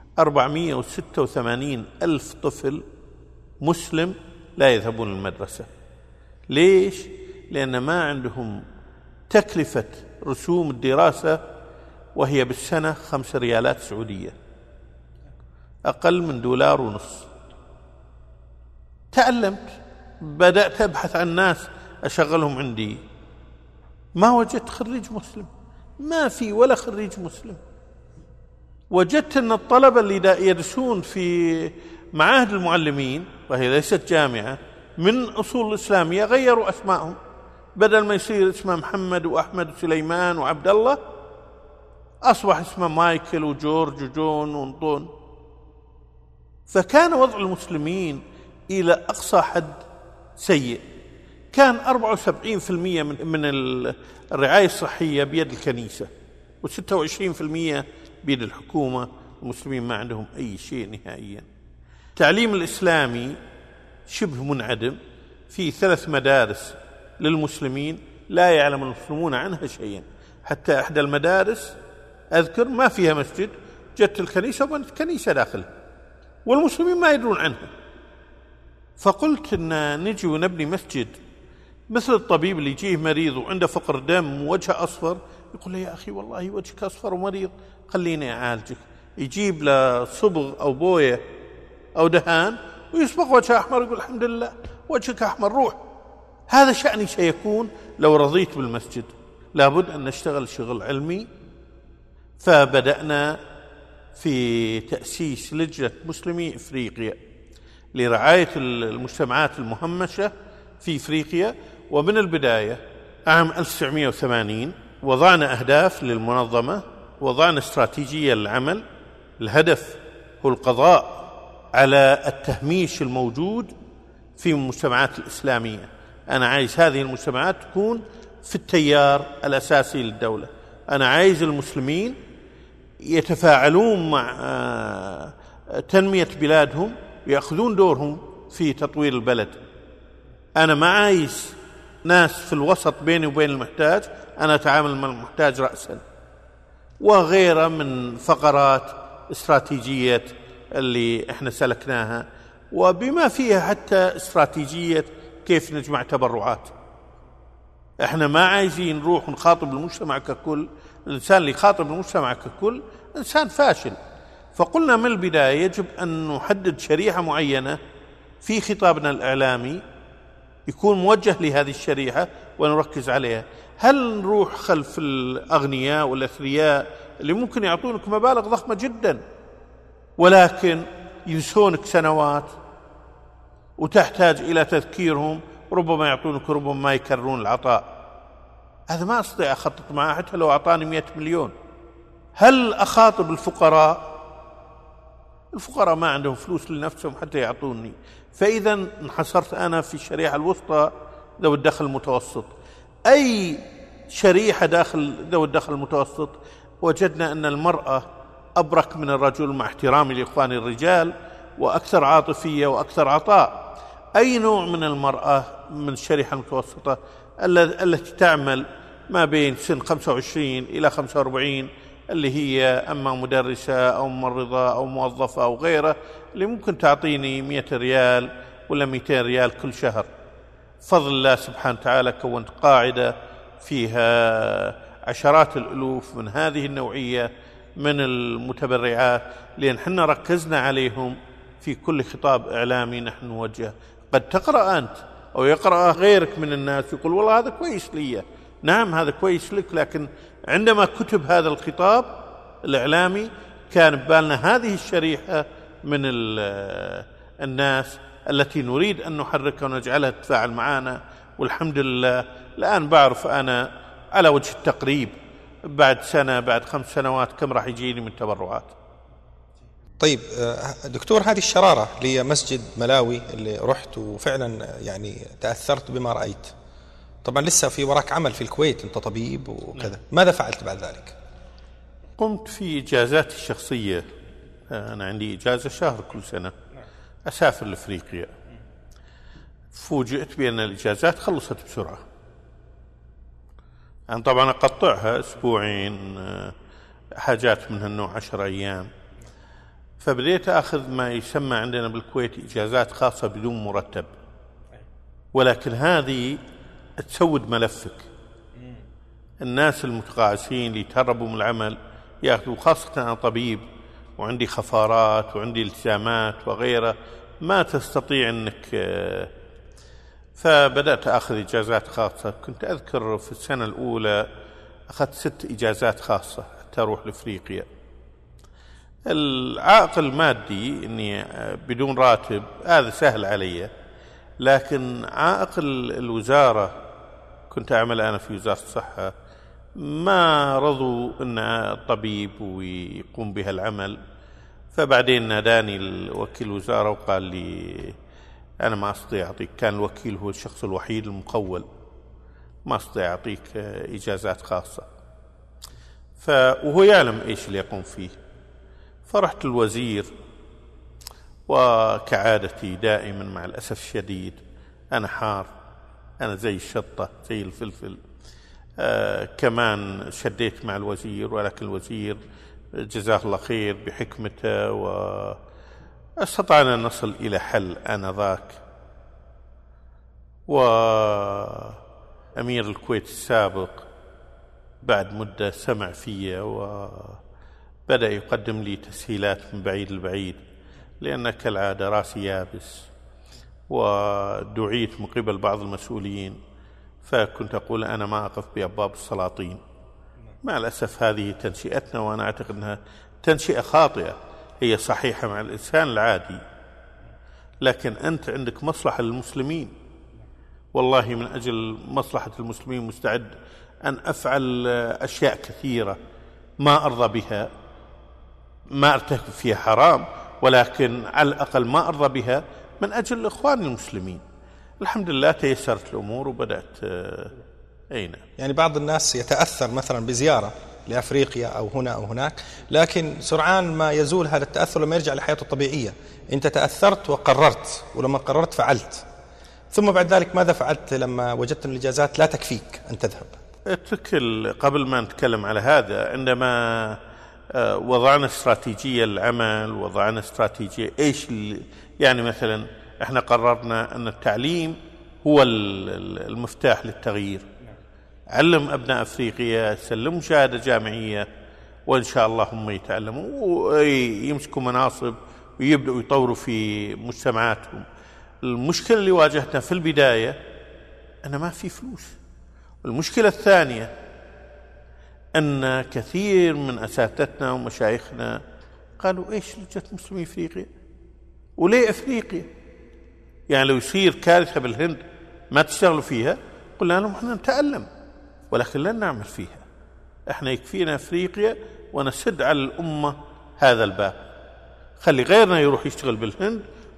486 ألف طفل مسلم لا يذهبون المدرسة. ليش؟ لأن ما عندهم تكلفة رسوم الدراسة، وهي بالسنة 5 ريالات سعودية، أقل من $1.50. تعلمت، بدأت أبحث عن ناس أشغلهم عندي، ما وجدت خريج مسلم، ما في ولا خريج مسلم. وجدت أن الطلبة اللي يدرسون في معاهد المعلمين، وهي ليست جامعة، من أصول الإسلامية غيروا أسمائهم، بدل ما يصير اسمه محمد وأحمد وسليمان وعبد الله، أصبح اسمه مايكل وجورج وجون وانطون. فكان وضع المسلمين إلى أقصى حد سيء. كان 74% من الرعاية الصحية بيد الكنيسة، و26% بيد الحكومة. المسلمين ما عندهم أي شيء نهائيا. التعليم الإسلامي شبه منعدم. في 3 مدارس للمسلمين لا يعلم المسلمون عنها شيئا. حتى إحدى المدارس أذكر ما فيها مسجد، جت الكنيسة وبنت كنيسة داخلها، والمسلمين ما يدرون عنها. فقلت إن نجي ونبني مسجد مثل الطبيب اللي يجيه مريض وعنده فقر دم ووجهه أصفر، يقول له يا أخي والله وجهك أصفر ومريض، خليني أعالجك. يجيب له صبغ أو بوية أو دهان ويصبغ وجهه أحمر، يقول الحمد لله وجهك أحمر، روح. هذا شأني سيكون لو رضيت بالمسجد. لابد أن نشتغل شغل علمي. فبدأنا في تأسيس لجنة مسلمي إفريقيا لرعاية المجتمعات المهمشة في إفريقيا. ومن البداية عام 1980 وضعنا أهداف للمنظمة، وضعنا استراتيجية للعمل. الهدف هو القضاء على التهميش الموجود في المجتمعات الإسلامية. أنا عايز هذه المجتمعات تكون في التيار الأساسي للدولة. أنا عايز المسلمين يتفاعلون مع تنمية بلادهم، يأخذون دورهم في تطوير البلد. أنا ما عايز ناس في الوسط بيني وبين المحتاج، أنا أتعامل مع المحتاج رأسا. وغيرها من فقرات استراتيجية اللي احنا سلكناها، وبما فيها حتى استراتيجية كيف نجمع تبرعات. احنا ما عايزين نروح نخاطب المجتمع ككل. الإنسان اللي يخاطب المجتمع ككل إنسان فاشل. فقلنا من البداية يجب أن نحدد شريحة معينة في خطابنا الإعلامي يكون موجه لهذه الشريحة ونركز عليها. هل نروح خلف الأغنياء والأثرياء اللي ممكن يعطونك مبالغ ضخمة جدا ولكن ينسونك سنوات وتحتاج إلى تذكيرهم، ربما يعطونك ربما ما يكررون العطاء؟ هذا ما أستطيع أخطط معه حتى لو أعطاني 100 مليون. هل أخاطب الفقراء؟ الفقراء ما عندهم فلوس لنفسهم حتى يعطوني. فإذا انحصرت أنا في الشريحة الوسطى ذوي الدخل المتوسط. أي شريحة داخل ذوي الدخل المتوسط وجدنا أن المرأة أبرك من الرجل، مع احترامي لإخواني الرجال، وأكثر عاطفية وأكثر عطاء. أي نوع من المرأة من الشريحة المتوسطة التي تعمل ما بين سن 25 إلى 45، اللي هي أما مدرسة أو ممرضة أو موظفة أو غيره، اللي ممكن تعطيني 100 ريال ولا 200 ريال كل شهر. فضل الله سبحانه وتعالى كونت قاعدة فيها عشرات الألوف من هذه النوعية من المتبرعات، لأن حنا ركزنا عليهم في كل خطاب إعلامي نحن نوجه. قد تقرأ أنت أو يقرأ غيرك من الناس يقول والله هذا كويس لي، نعم هذا كويس لك، لكن عندما كتب هذا الخطاب الإعلامي كان ببالنا هذه الشريحة من الناس التي نريد أن نحركها ونجعلها تتفاعل معنا. والحمد لله الآن بعرف أنا على وجه التقريب بعد سنة بعد 5 سنوات كم راح يجيني من تبرعات.
طيب دكتور، هذه الشرارة لمسجد ملاوي اللي رحت وفعلا يعني تأثرت بما رأيت، طبعا لسه في وراك عمل في الكويت، أنت طبيب وكذا، ماذا فعلت بعد ذلك؟
قمت في إجازاتي الشخصية. أنا عندي إجازة شهر كل سنة أسافر لأفريقيا. فوجئت بأن الإجازات خلصت بسرعة. أنا طبعا أقطعها أسبوعين، حاجات من هالنوع 10 أيام. فبديت أخذ ما يسمى عندنا بالكويت إجازات خاصة بدون مرتب، ولكن هذه تسود ملفك. الناس المتقاعسين اللي يتهربوا من العمل يأخذوا، خاصة أنا طبيب وعندي خفارات وعندي التزامات وغيره، ما تستطيع أنك. فبدأت أخذ إجازات خاصة. كنت أذكر في السنة الأولى أخذت 6 إجازات خاصة حتى أروح لأفريقيا. العائق المادي أني بدون راتب هذا سهل علي، لكن عائق الوزارة، كنت أعمل أنا في وزارة الصحة، ما رضوا أن الطبيب ويقوم بها العمل. فبعدين ناداني وكيل الوزارة وقال لي أنا ما أستطيع أعطيك، كان الوكيل هو الشخص الوحيد المقول، ما أستطيع أعطيك إجازات خاصة. وهو يعلم إيش اللي يقوم فيه. فرحت الوزير، وكعادتي دائما مع الأسف الشديد أنا حار، أنا زي الشطة زي الفلفل. كمان شديت مع الوزير، ولكن الوزير جزاه الله خير بحكمته واستطعنا أن نصل إلى حل آنذاك. وأمير الكويت السابق بعد مدة سمع فيا وبدأ يقدم لي تسهيلات من بعيد لبعيد، لأن كالعادة راسي يابس، ودعيت من قبل بعض المسؤولين، فكنت أقول أنا ما أقف بأبواب السلاطين. مع الأسف هذه تنشئتنا، وأنا أعتقد أنها تنشئة خاطئة. هي صحيحة مع الإنسان العادي، لكن أنت عندك مصلحة للمسلمين. والله من أجل مصلحة المسلمين مستعد أن أفعل أشياء كثيرة ما أرضى بها، ما أرتكب فيها حرام، ولكن على الأقل ما أرضى بها من أجل إخوان المسلمين. الحمد لله تيسرت الأمور وبدأت أين.
يعني بعض الناس يتأثر مثلا بزيارة لأفريقيا أو هنا أو هناك، لكن سرعان ما يزول هذا التأثر لما يرجع لحياته الطبيعية. أنت تأثرت وقررت، ولما قررت فعلت، ثم بعد ذلك ماذا فعلت لما وجدت أن الإجازات لا تكفيك أن تذهب؟
قبل ما نتكلم على هذا، عندما وضعنا استراتيجية للعمل، وضعنا استراتيجية إيش يعني مثلا احنا قررنا أن التعليم هو المفتاح للتغيير. علم أبناء أفريقيا، سلموا شهادة جامعية، وإن شاء الله هم يتعلموا ويمسكوا مناصب ويبدأوا يطوروا في مجتمعاتهم. المشكلة اللي واجهتنا في البداية أن ما في فلوس. المشكلة الثانية أن كثير من أساتذتنا ومشايخنا قالوا إيش لجة مسلمي أفريقيا؟ وليه أفريقيا؟ يعني لو يصير كارثة بالهند ما تشتغلوا فيها؟ قلنا لهم احنا نتألم، ولكن لن نعمل فيها. احنا يكفينا أفريقيا ونسد على الأمة هذا الباب. خلي غيرنا يروح يشتغل بالهند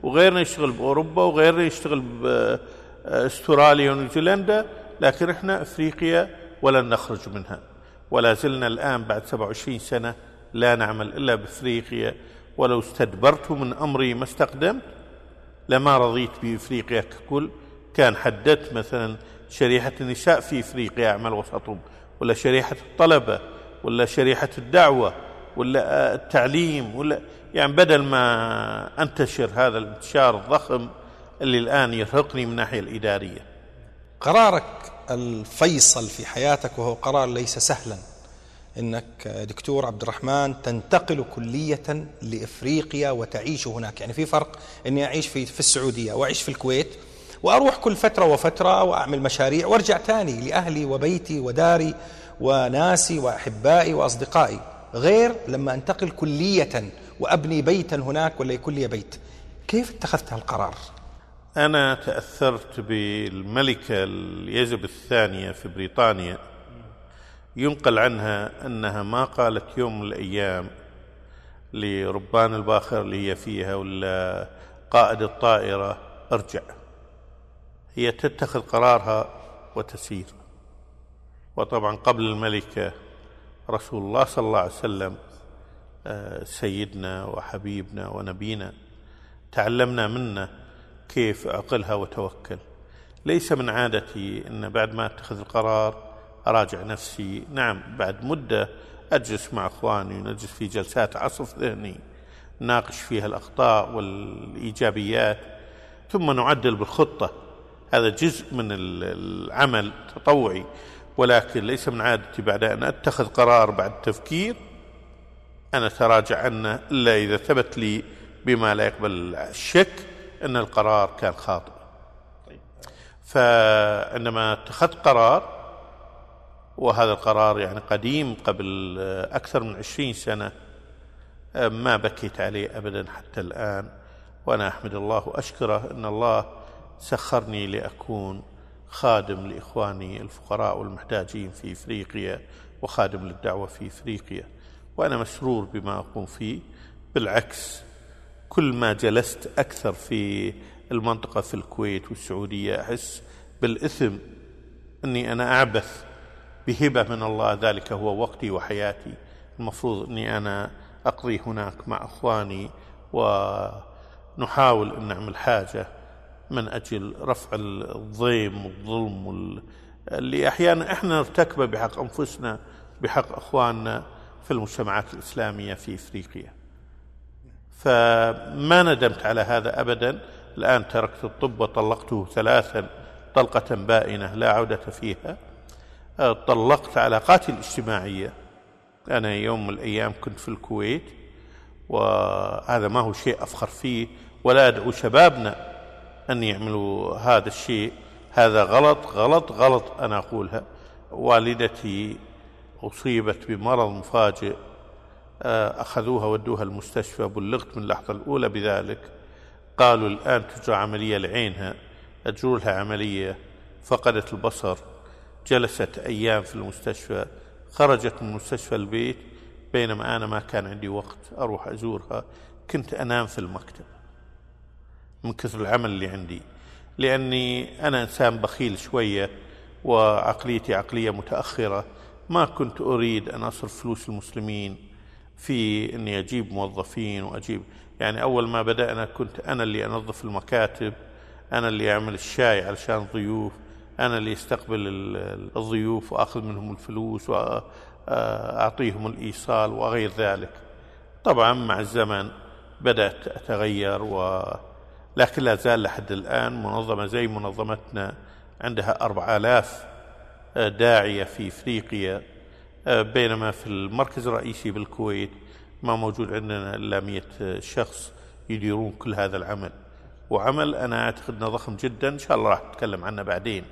وغيرنا يشتغل بأوروبا، وغيرنا يشتغل بأستراليا ونيوزيلندا، لكن إحنا أفريقيا ولن نخرج منها. ولا زلنا الآن بعد 27 سنة لا نعمل إلا بأفريقيا. ولو استدبرت من أمري ما استقدمت لما رضيت بأفريقيا ككل. كان حددت مثلا شريحة النساء في أفريقيا أعمل وسطهم، ولا شريحة الطلبة، ولا شريحة الدعوة، ولا التعليم، ولا يعني بدل ما أنتشر هذا الانتشار الضخم اللي الآن يرهقني من الناحية الإدارية.
قرارك الفيصل في حياتك، وهو قرار ليس سهلا، إنك دكتور عبد الرحمن تنتقل كلية لإفريقيا وتعيش هناك. يعني في فرق إني أعيش في السعودية وأعيش في الكويت وأروح كل فترة وفترة وأعمل مشاريع وأرجع تاني لأهلي وبيتي وداري وناسي وأحبائي وأصدقائي، غير لما أنتقل كلية وأبني بيتا هناك ولا يكون لي بيت. كيف اتخذت هالقرار؟
أنا تأثرت بالملكة اليزبث الثانية في بريطانيا. ينقل عنها أنها ما قالت يوم من الأيام لربان الباخرة اللي هي فيها ولا قائد الطائرة ارجع. هي تتخذ قرارها وتسير. وطبعا قبل الملكة رسول الله صلى الله عليه وسلم سيدنا وحبيبنا ونبينا، تعلمنا منه كيف أعقلها وتوكل. ليس من عادتي أن بعد ما أتخذ القرار أراجع نفسي. نعم، بعد مدة أجلس مع أخواني ونجلس في جلسات عصف ذهني ناقش فيها الأخطاء والإيجابيات، ثم نعدل بالخطة. هذا جزء من العمل التطوعي، ولكن ليس من عادتي بعد أن أتخذ قرار بعد تفكير أنا أتراجع عنه إلا إذا ثبت لي بما لا يقبل الشك أن القرار كان خاطئ. فعندما اتخذت قرار، وهذا القرار يعني قديم قبل أكثر من 20 سنة، ما بكيت عليه أبدا حتى الآن. وأنا أحمد الله وأشكره أن الله سخرني لأكون خادم لإخواني الفقراء والمحتاجين في إفريقيا، وخادم للدعوة في إفريقيا. وأنا مسرور بما أقوم فيه. بالعكس، كل ما جلست أكثر في المنطقة في الكويت والسعودية أحس بالإثم أني أنا أعبث بهبة من الله. ذلك هو وقتي وحياتي، المفروض أني أنا أقضي هناك مع أخواني ونحاول أن نعمل حاجة من أجل رفع الضيم والظلم اللي أحيانا إحنا نرتكبه بحق أنفسنا بحق أخواننا في المجتمعات الإسلامية في إفريقيا. فما ندمت على هذا أبدا. الآن تركت الطب وطلقته 3 طلقة بائنة لا عودة فيها. طلقت علاقاتي الاجتماعية. أنا يوم من الأيام كنت في الكويت، وهذا ما هو شيء أفخر فيه، ولا أدعو شبابنا أن يعملوا هذا الشيء. هذا غلط غلط غلط. أنا أقولها. والدتي أصيبت بمرض مفاجئ، أخذوها ودوها المستشفى. بلغت من اللحظة الأولى بذلك. قالوا الآن تجرى عملية لعينها. أجروا لها عملية، فقدت البصر. جلست أيام في المستشفى. خرجت من مستشفى البيت، بينما أنا ما كان عندي وقت أروح أزورها. كنت أنام في المكتب من كثر العمل اللي عندي، لأني أنا إنسان بخيل شوية، وعقليتي عقلية متأخرة. ما كنت أريد أن أصرف فلوس المسلمين في أني أجيب موظفين وأجيب. يعني أول ما بدأنا كنت أنا اللي أنظف المكاتب، أنا اللي أعمل الشاي علشان الضيوف، أنا اللي استقبل الضيوف وأخذ منهم الفلوس وأعطيهم الإيصال وغير ذلك. طبعا مع الزمن بدأت أتغير، لكن لا زال لحد الآن منظمة زي منظمتنا عندها 4000 داعية في إفريقيا، بينما في المركز الرئيسي بالكويت ما موجود عندنا إلا 100 شخص يديرون كل هذا العمل. وعمل أنا أعتقد أنه ضخم جدا، إن شاء الله راح أتكلم عنه بعدين.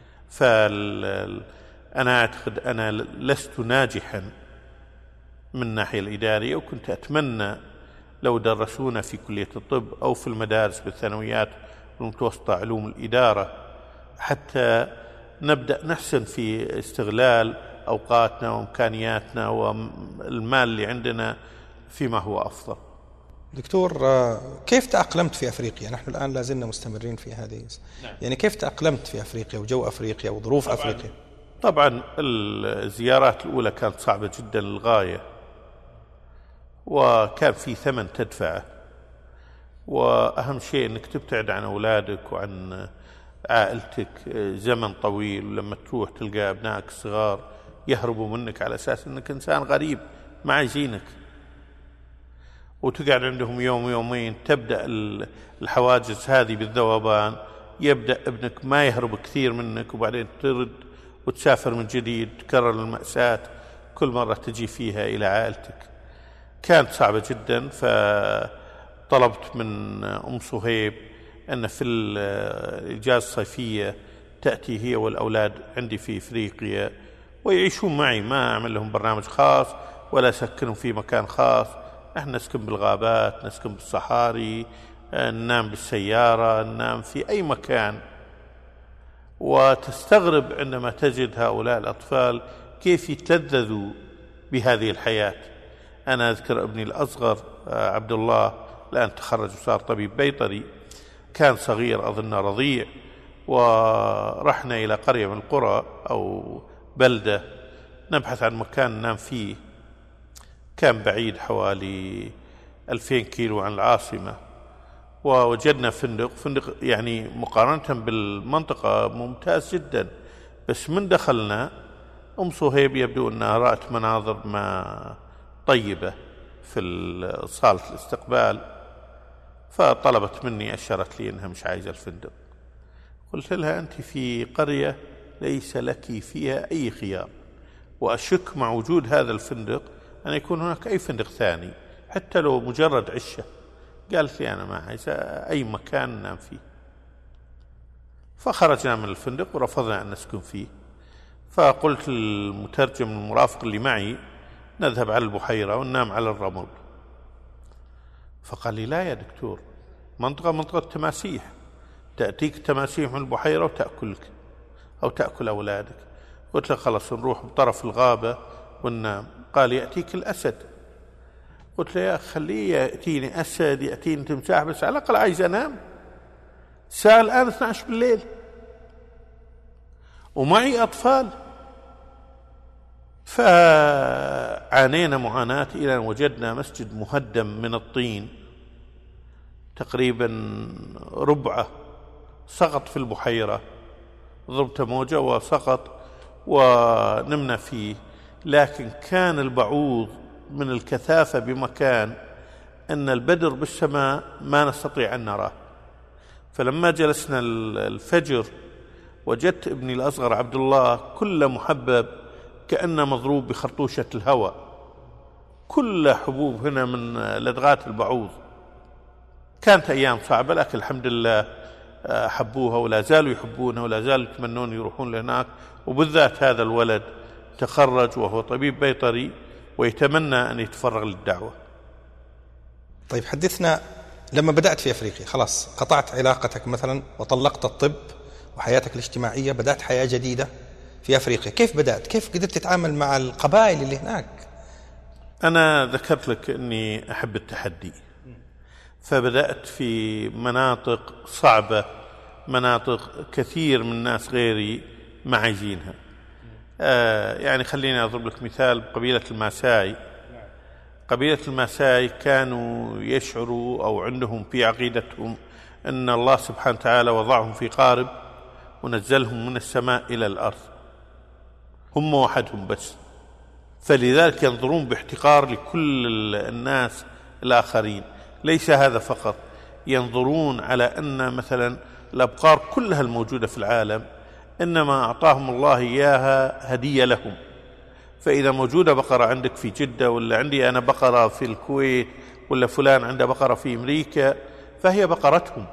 أنا أعتقد أنا لست ناجحا من الناحية الإدارية، وكنت أتمنى لو درسونا في كلية الطب أو في المدارس بالثانويات والمتوسطة علوم الإدارة، حتى نبدأ نحسن في استغلال أوقاتنا وإمكانياتنا والمال اللي عندنا فيما هو أفضل.
دكتور، كيف تأقلمت في أفريقيا؟ نحن الآن لازلنا مستمرين في هذه.
نعم.
يعني كيف تأقلمت في أفريقيا وجو أفريقيا وظروف أفريقيا؟
طبعا الزيارات الأولى كانت صعبة جدا للغاية، وكان في ثمن تدفعه، وأهم شيء أنك تبتعد عن أولادك وعن عائلتك زمن طويل، ولما تروح تلقى أبنائك الصغار يهربوا منك على أساس أنك إنسان غريب ما عايزينك، وتقعد عندهم يوم يومين، تبدأ الحواجز هذه بالذوبان، يبدأ ابنك ما يهرب كثير منك، وبعدين ترد وتسافر من جديد، تكرر المأساة كل مرة تجي فيها إلى عائلتك. كانت صعبة جدا، فطلبت من أم صهيب أن في الإجازة الصيفية تأتي هي والأولاد عندي في إفريقيا ويعيشون معي، ما أعمل لهم برنامج خاص ولا أسكنهم في مكان خاص، احنا نسكن بالغابات، نسكن بالصحاري، ننام بالسيارة، ننام في أي مكان. وتستغرب عندما تجد هؤلاء الأطفال كيف يتلذذوا بهذه الحياة. أنا أذكر ابني الأصغر عبد الله الآن تخرج وصار طبيب بيطري، كان صغير أظن رضيع، ورحنا إلى قرية من القرى أو بلدة نبحث عن مكان ننام فيه، كان بعيد حوالي 2000 كيلو عن العاصمة، ووجدنا فندق يعني مقارنة بالمنطقة ممتاز جدا، بس من دخلنا أم صهيب يبدو أنها رأت مناظر ما طيبة في صالة الاستقبال، فطلبت مني، أشرت لي أنها مش عايزة الفندق. قلت لها أنت في قرية ليس لك فيها أي خيار، وأشك مع وجود هذا الفندق أن يكون هناك أي فندق ثاني حتى لو مجرد عشة. قالت لي أنا ما عايزة أي مكان ننام فيه. فخرجنا من الفندق ورفضنا أن نسكن فيه، فقلت للمترجم المرافق اللي معي نذهب على البحيرة وننام على الرمل. فقال لي لا يا دكتور، منطقة تماسيح، تأتيك تماسيح من البحيرة وتأكلك أو تأكل أولادك. قلت له خلاص نروح بطرف الغابة وننام. قال يأتيك الأسد. قلت له يا أخي خليه يأتيني أسد، يأتيني تمساح، بس على الأقل عايز أنام. الساعة الآن 12 بالليل ومعي أطفال. فعانينا معاناة إلى أن وجدنا مسجد مهدم من الطين تقريبا ربعه، سقط في البحيرة، ضربت موجة وسقط ونمنا فيه. لكن كان البعوض من الكثافة بمكان أن البدر بالسماء ما نستطيع أن نراه. فلما جلسنا الفجر وجدت ابني الأصغر عبد الله كل محبب كأنه مضروب بخرطوشة الهواء، كل حبوب هنا من لدغات البعوض. كانت أيام صعبة، لكن الحمد لله حبوها ولا زالوا يحبونها ولا زالوا يتمنون يروحون لهناك. وبالذات هذا الولد تخرج وهو طبيب بيطري ويتمنى أن يتفرغ للدعوة.
طيب حدثنا، لما بدأت في أفريقيا خلاص قطعت علاقتك مثلا وطلقت الطب وحياتك الاجتماعية، بدأت حياة جديدة في أفريقيا، كيف بدأت؟ كيف قدرت تتعامل مع القبائل اللي هناك؟
أنا ذكرت لك أني أحب التحدي، فبدأت في مناطق صعبة، مناطق كثير من الناس غيري ما عايزينها. يعني خليني أضرب لك مثال بقبيلة الماساي. قبيلة الماساي كانوا يشعروا أو عندهم في عقيدتهم أن الله سبحانه وتعالى وضعهم في قارب ونزلهم من السماء إلى الأرض، هم وحدهم بس، فلذلك ينظرون باحتقار لكل الناس الآخرين. ليس هذا فقط، ينظرون على أن مثلا الأبقار كلها الموجودة في العالم إنما أعطاهم الله إياها هدية لهم. فإذا موجودة بقرة عندك في جدة، ولا عندي أنا بقرة في الكويت، ولا فلان عنده بقرة في أمريكا، فهي بقرتهم.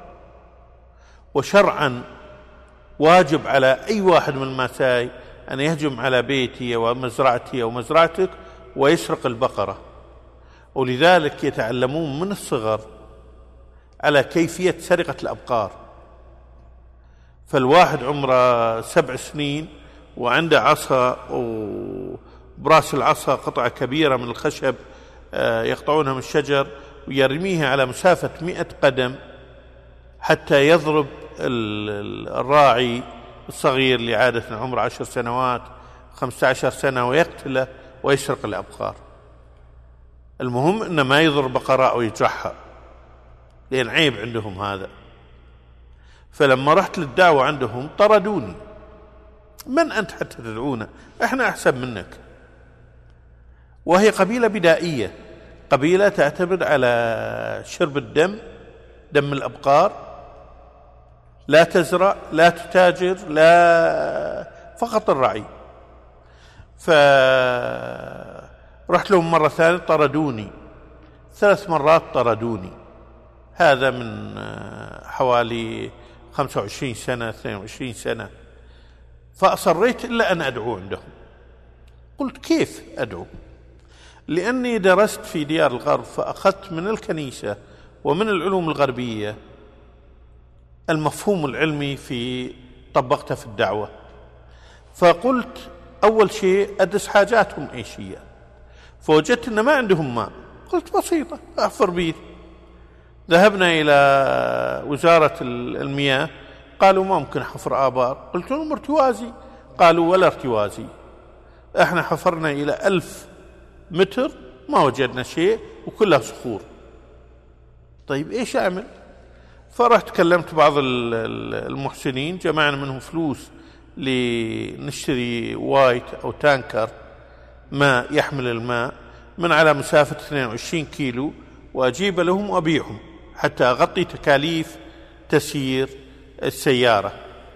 وشرعا واجب على أي واحد من الماساي أن يهجم على بيتي ومزرعتي أو مزرعتك ويسرق البقرة. ولذلك يتعلمون من الصغر على كيفية سرقة الأبقار. فالواحد عمره 7 سنين وعنده عصا، وبراس العصا قطعة كبيرة من الخشب يقطعونها من الشجر ويرميها على مسافة 100 قدم حتى يضرب الراعي الصغير اللي عادة عمره 10 سنوات 15 سنة ويقتله ويسرق الأبقار. المهم إنه ما يضر بقرة أو يجرحها، لأن عيب عندهم هذا. فلما رحت للدعوة عندهم طردوني. من أنت حتى تدعونا؟ إحنا أحسن منك. وهي قبيلة بدائية، قبيلة تعتمد على شرب الدم، دم الأبقار، لا تزرع، لا تتاجر، لا، فقط الرعي. فرحت لهم مرة ثانية طردوني، 3 مرات طردوني. هذا من حوالي 25 سنة 22 سنة. فأصريت إلا أن أدعو عندهم. قلت كيف أدعو؟ لأني درست في ديار الغرب، فأخذت من الكنيسة ومن العلوم الغربية المفهوم العلمي طبقته في الدعوة. فقلت أول شيء أدرس حاجاتهم إيش هي. فوجدت أن ما عندهم ماء. قلت بسيطة، أحفر بير. ذهبنا إلى وزارة المياه، قالوا ما ممكن حفر آبار. قلت لهم ارتوازي. قالوا ولا ارتوازي، احنا حفرنا إلى 1000 متر ما وجدنا شيء وكلها صخور. طيب ايش اعمل؟ فرحت كلمت بعض المحسنين، جمعنا منهم فلوس لنشتري وايت أو تانكر ماء يحمل الماء من على مسافة 22 كيلو، وأجيب لهم وأبيعهم حتى أغطي تكاليف تسيير السيارة.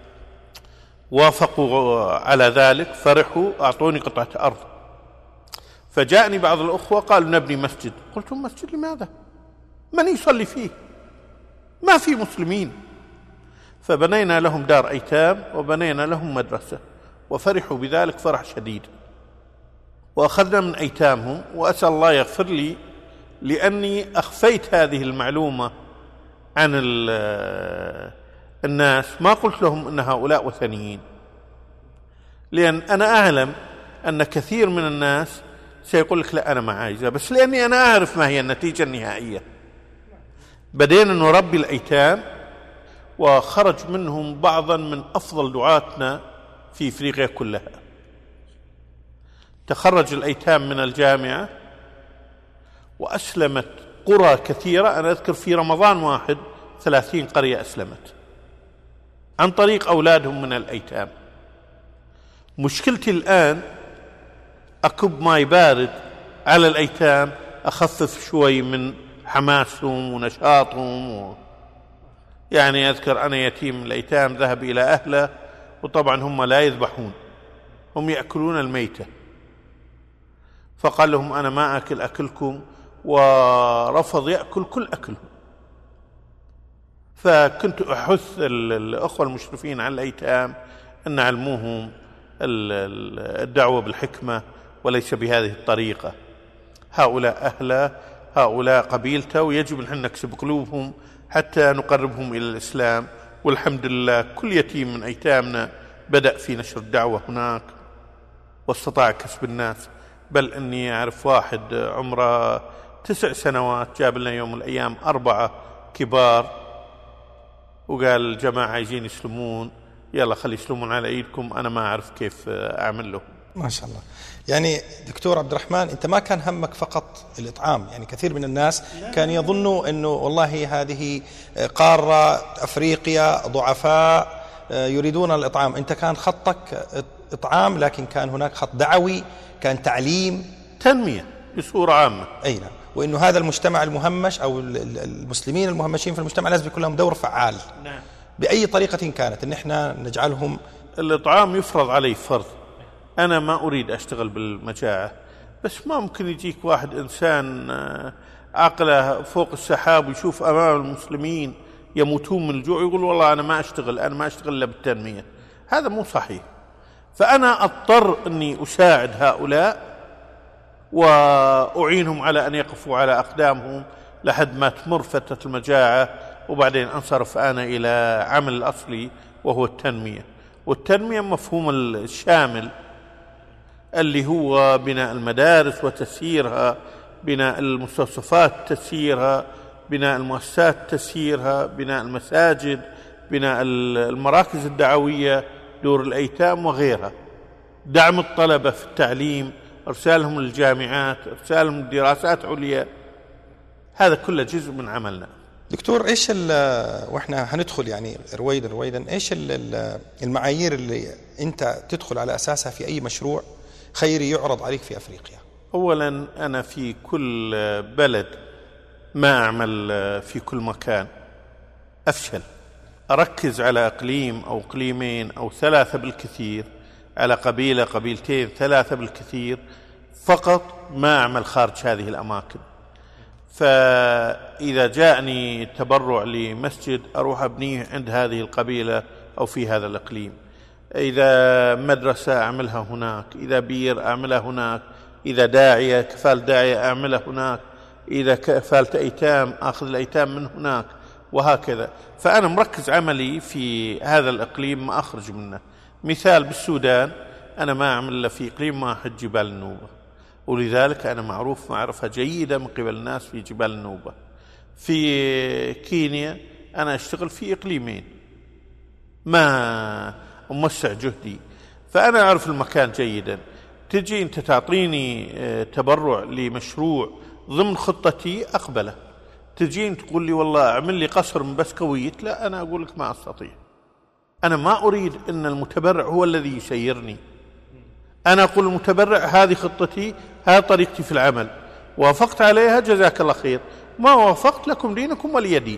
وافقوا على ذلك، فرحوا، أعطوني قطعة أرض. فجاءني بعض الأخوة قالوا نبني مسجد. قلت لهم مسجد لماذا؟ من يصلي فيه؟ ما في مسلمين. فبنينا لهم دار أيتام وبنينا لهم مدرسة، وفرحوا بذلك فرح شديد. وأخذنا من أيتامهم، وأسأل الله يغفر لي لأني أخفيت هذه المعلومة عن الناس. ما قلت لهم أن هؤلاء وثنيين، لأن أنا أعلم أن كثير من الناس سيقول لك لا أنا ما عايزة، بس لأني أنا أعرف ما هي النتيجة النهائية. بدينا نربي الأيتام، وخرج منهم بعضا من أفضل دعاتنا في إفريقيا كلها. تخرج الأيتام من الجامعة وأسلمت قرى كثيرة. أنا أذكر في رمضان واحد 30 قرية أسلمت عن طريق أولادهم من الأيتام. مشكلتي الآن أكب ماء بارد على الأيتام، أخفف شوي من حماسهم ونشاطهم. يعني أذكر أنا يتيم الأيتام ذهب إلى أهله، وطبعا هم لا يذبحون، هم يأكلون الميتة. فقال لهم أنا ما أكل أكلكم، ورفض يأكل كل أكلهم. فكنت أحث الأخوة المشرفين على الأيتام أن نعلموهم الدعوة بالحكمة وليس بهذه الطريقة. هؤلاء أهله، هؤلاء قبيلته، ويجب أن نكسب قلوبهم حتى نقربهم إلى الإسلام. والحمد لله كل يتيم من أيتامنا بدأ في نشر الدعوة هناك واستطاع كسب الناس. بل أني أعرف واحد عمره 9 سنوات جاب لنا يوم من الأيام 4 كبار، وقال الجماعة عايزين يسلمون، يلا خلي يسلمون على ايدكم، انا ما اعرف كيف اعمل لهم.
ما شاء الله. يعني دكتور عبد الرحمن، انت ما كان همك فقط الاطعام، يعني كثير من الناس كان يظنوا انه والله هذه قارة افريقيا ضعفاء يريدون الاطعام. انت كان خطك اطعام، لكن كان هناك خط دعوي، كان تعليم،
تنمية بصورة عامة.
اي نعم. وانه هذا المجتمع المهمش او المسلمين المهمشين في المجتمع لازم يكون لهم دور فعال.
نعم.
بأي طريقة كانت، إن إحنا نجعلهم.
الإطعام يفرض علي فرض. أنا ما أريد أشتغل بالمجاعة، بس ما ممكن يجيك واحد إنسان عقله فوق السحاب ويشوف أمام المسلمين يموتون من الجوع يقول والله أنا ما أشتغل إلا بالتنمية. هذا مو صحيح. فأنا أضطر أني أساعد هؤلاء وأعينهم على أن يقفوا على أقدامهم لحد ما تمر فترة المجاعة، وبعدين أنصرف أنا إلى عمل الأصلي وهو التنمية. والتنمية مفهوم الشامل اللي هو بناء المدارس وتسييرها بناء المستوصفات تسييرها، بناء المؤسسات تسييرها، بناء المساجد، بناء المراكز الدعوية، دور الأيتام وغيرها، دعم الطلبة في التعليم، إرسالهم للجامعات، إرسالهم لدراسات عليا، هذا كله جزء من عملنا.
دكتور، إيش وإحنا هندخل يعني رويدا إيش المعايير اللي أنت تدخل على أساسها في أي مشروع خيري يعرض عليك في أفريقيا؟
أولا أنا في كل بلد ما أعمل في كل مكان أفشل، أركز على إقليم أو إقليمين أو 3 بالكثير، على قبيلة قبيلتين 3 بالكثير فقط، ما أعمل خارج هذه الأماكن. فإذا جاءني تبرع لمسجد أروح أبنيه عند هذه القبيلة أو في هذا الإقليم، إذا مدرسة أعملها هناك، إذا بير أعملها هناك، إذا داعية كفالة داعية أعملها هناك، إذا كفالة أيتام أخذ الأيتام من هناك، وهكذا. فأنا مركز عملي في هذا الإقليم ما أخرج منه. مثال بالسودان، أنا ما أعمل إلا في إقليم واحد، جبال النوبة، ولذلك أنا معروف معرفة جيدة من قبل الناس في جبال النوبة. في كينيا أنا أشتغل في إقليمين، ما أمسع جهدي، فأنا أعرف المكان جيدا. تجي أنت تعطيني تبرع لمشروع ضمن خطتي أقبله، تجين تقول لي والله أعمل لي قصر من بسكويت، لا، أنا أقول لك ما أستطيع. أنا ما أريد أن المتبرع هو الذي يسيرني، أنا أقول المتبرع هذه خطتي، هذه طريقتي في العمل، وافقت عليها جزاك الله خير، ما وافقت لكم دينكم ولي دين.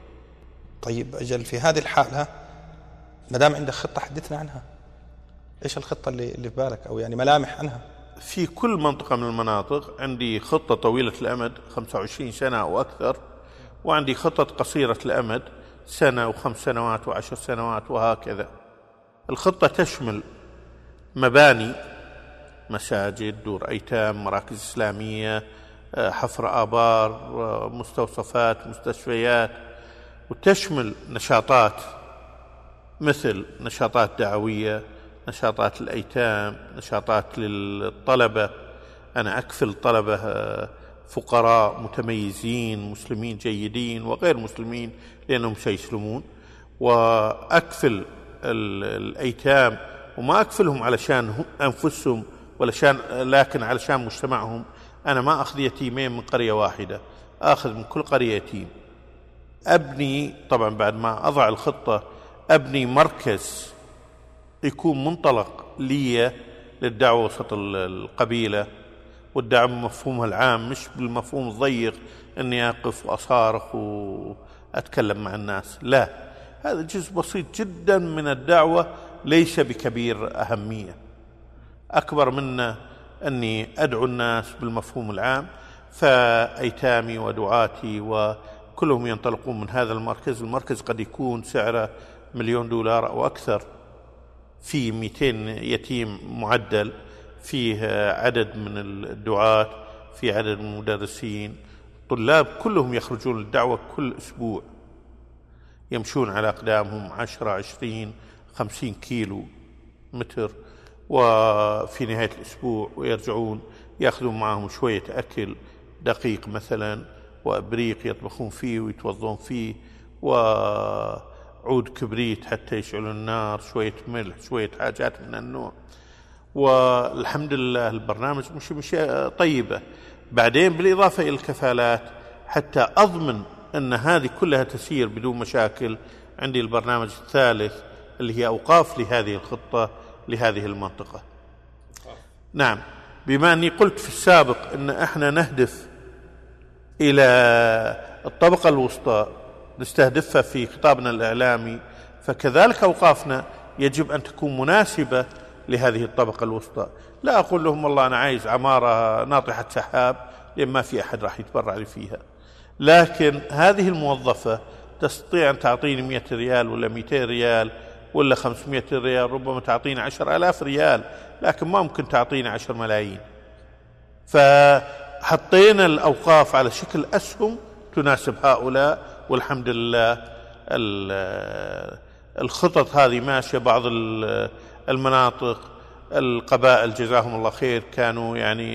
طيب أجل، في هذه الحالة ما دام عندك خطة حدثنا عنها، إيش الخطة اللي في بالك، أو يعني ملامح عنها؟
في كل منطقة من المناطق عندي خطة طويلة الأمد 25 سنة أو أكثر، وعندي خطة قصيرة الأمد 1 و5 سنوات و10 سنوات وهكذا. الخطة تشمل مباني، مساجد، دور أيتام، مراكز إسلامية، حفر آبار، مستوصفات، مستشفيات، وتشمل نشاطات مثل نشاطات دعوية، نشاطات الأيتام، نشاطات للطلبة. أنا أكفل طلبة فقراء متميزين، مسلمين جيدين وغير مسلمين لأنهم سيسلمون، وأكفل الأيتام، وما أكفلهم علشان أنفسهم لكن علشان مجتمعهم. أنا ما أخذ يتيمين من قرية واحدة، أخذ من كل قرية يتيم. أبني طبعا بعد ما أضع الخطة، أبني مركز يكون منطلق لي للدعوة وسط القبيلة، والدعوة بمفهومها العام مش بالمفهوم الضيق أني أقف وأصارخ وأتكلم مع الناس، لا، هذا جزء بسيط جدا من الدعوة، ليس بكبير أهمية. أكبر من أني أدعو الناس بالمفهوم العام. فأيتامي ودعاتي وكلهم ينطلقون من هذا المركز. المركز قد يكون سعره $1,000,000 أو أكثر، فيه 200 يتيم معدل، فيه عدد من الدعاة، فيه عدد من المدرسين، طلاب كلهم يخرجون للدعوة كل أسبوع، يمشون على أقدامهم 10 20 50 كيلو متر، وفي نهاية الأسبوع ويرجعون يأخذون معهم شوية أكل، دقيق مثلا وأبريق يطبخون فيه ويتوضون فيه، وعود كبريت حتى يشعلون النار، شوية ملح، شوية حاجات من النوع. والحمد لله البرنامج مش طيبة. بعدين بالإضافة إلى الكفالات حتى أضمن أن هذه كلها تسير بدون مشاكل، عندي البرنامج الثالث اللي هي أوقاف لهذه الخطة لهذه المنطقة. نعم، بما أني قلت في السابق أن احنا نهدف إلى الطبقة الوسطى، نستهدفها في خطابنا الإعلامي، فكذلك أوقافنا يجب أن تكون مناسبة لهذه الطبقة الوسطى. لا أقول لهم والله أنا عايز عمارة ناطحة سحاب لأن ما في أحد راح يتبرع لي فيها، لكن هذه الموظفة تستطيع أن تعطيني 100 ريال ولا 200 ريال ولا 500 ريال، ربما تعطيني 10,000 ريال، لكن ما ممكن تعطيني 10 ملايين. فحطينا الأوقاف على شكل أسهم تناسب هؤلاء، والحمد لله الخطط هذه ماشية. بعض المناطق القبائل جزاهم الله خير كانوا يعني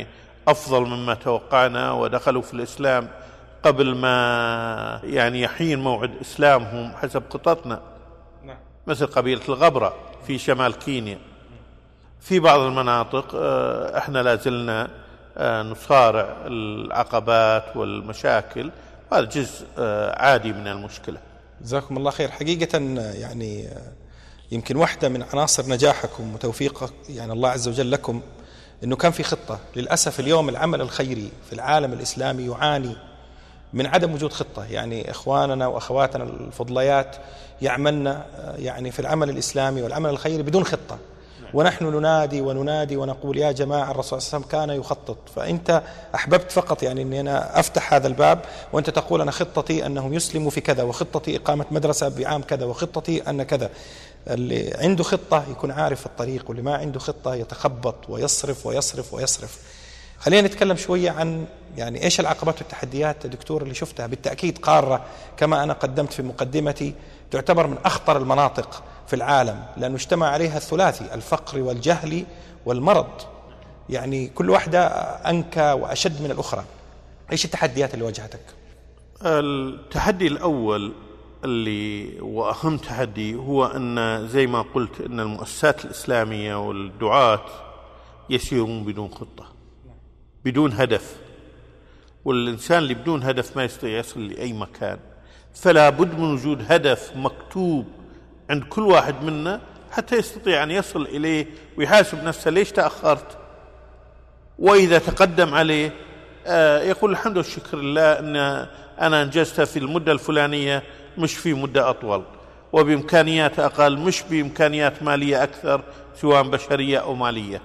أفضل مما توقعنا، ودخلوا في الإسلام قبل ما يعني يحين موعد إسلامهم حسب خططنا، مثل قبيلة الغبرة في شمال كينيا. في بعض المناطق احنا لازلنا نصارع العقبات والمشاكل، هذا جزء عادي من المشكلة.
جزاكم الله خير. حقيقة يعني يمكن واحدة من عناصر نجاحكم وتوفيق يعني الله عز وجل لكم أنه كان في خطة. للأسف اليوم العمل الخيري في العالم الإسلامي يعاني من عدم وجود خطة. يعني إخواننا وأخواتنا الفضليات يعملن يعني في العمل الإسلامي والعمل الخيري بدون خطة، ونحن ننادي وننادي ونقول يا جماعة الرسول صلى الله عليه وسلم كان يخطط. فأنت أحببت فقط يعني أني أنا أفتح هذا الباب وأنت تقول أنا خطتي أنهم يسلموا في كذا، وخطتي إقامة مدرسة بعام كذا، وخطتي أن كذا. اللي عنده خطة يكون عارف الطريق، واللي ما عنده خطة يتخبط ويصرف ويصرف ويصرف. خلينا نتكلم شوية عن يعني إيش العقبات والتحديات يا دكتور اللي شفتها. بالتأكيد قارة كما أنا قدمت في مقدمتي تعتبر من أخطر المناطق في العالم، لأنه اجتمع عليها الثلاثي: الفقر والجهل والمرض. يعني كل واحدة أنكى وأشد من الأخرى. إيش التحديات اللي واجهتك؟
التحدي الأول اللي وأهم تحدي هو أن زي ما قلت أن المؤسسات الإسلامية والدعاة يسيرون بدون خطة، بدون هدف، والإنسان اللي بدون هدف ما يستطيع يصل لأي مكان. فلا بد من وجود هدف مكتوب عند كل واحد منا حتى يستطيع أن يصل إليه ويحاسب نفسه ليش تأخرت، وإذا تقدم عليه يقول الحمد والشكر لله أن أنا أنجزتها في المدة الفلانية مش في مدة أطول، وبإمكانيات أقل مش بإمكانيات مالية أكثر سواء بشرية أو مالية.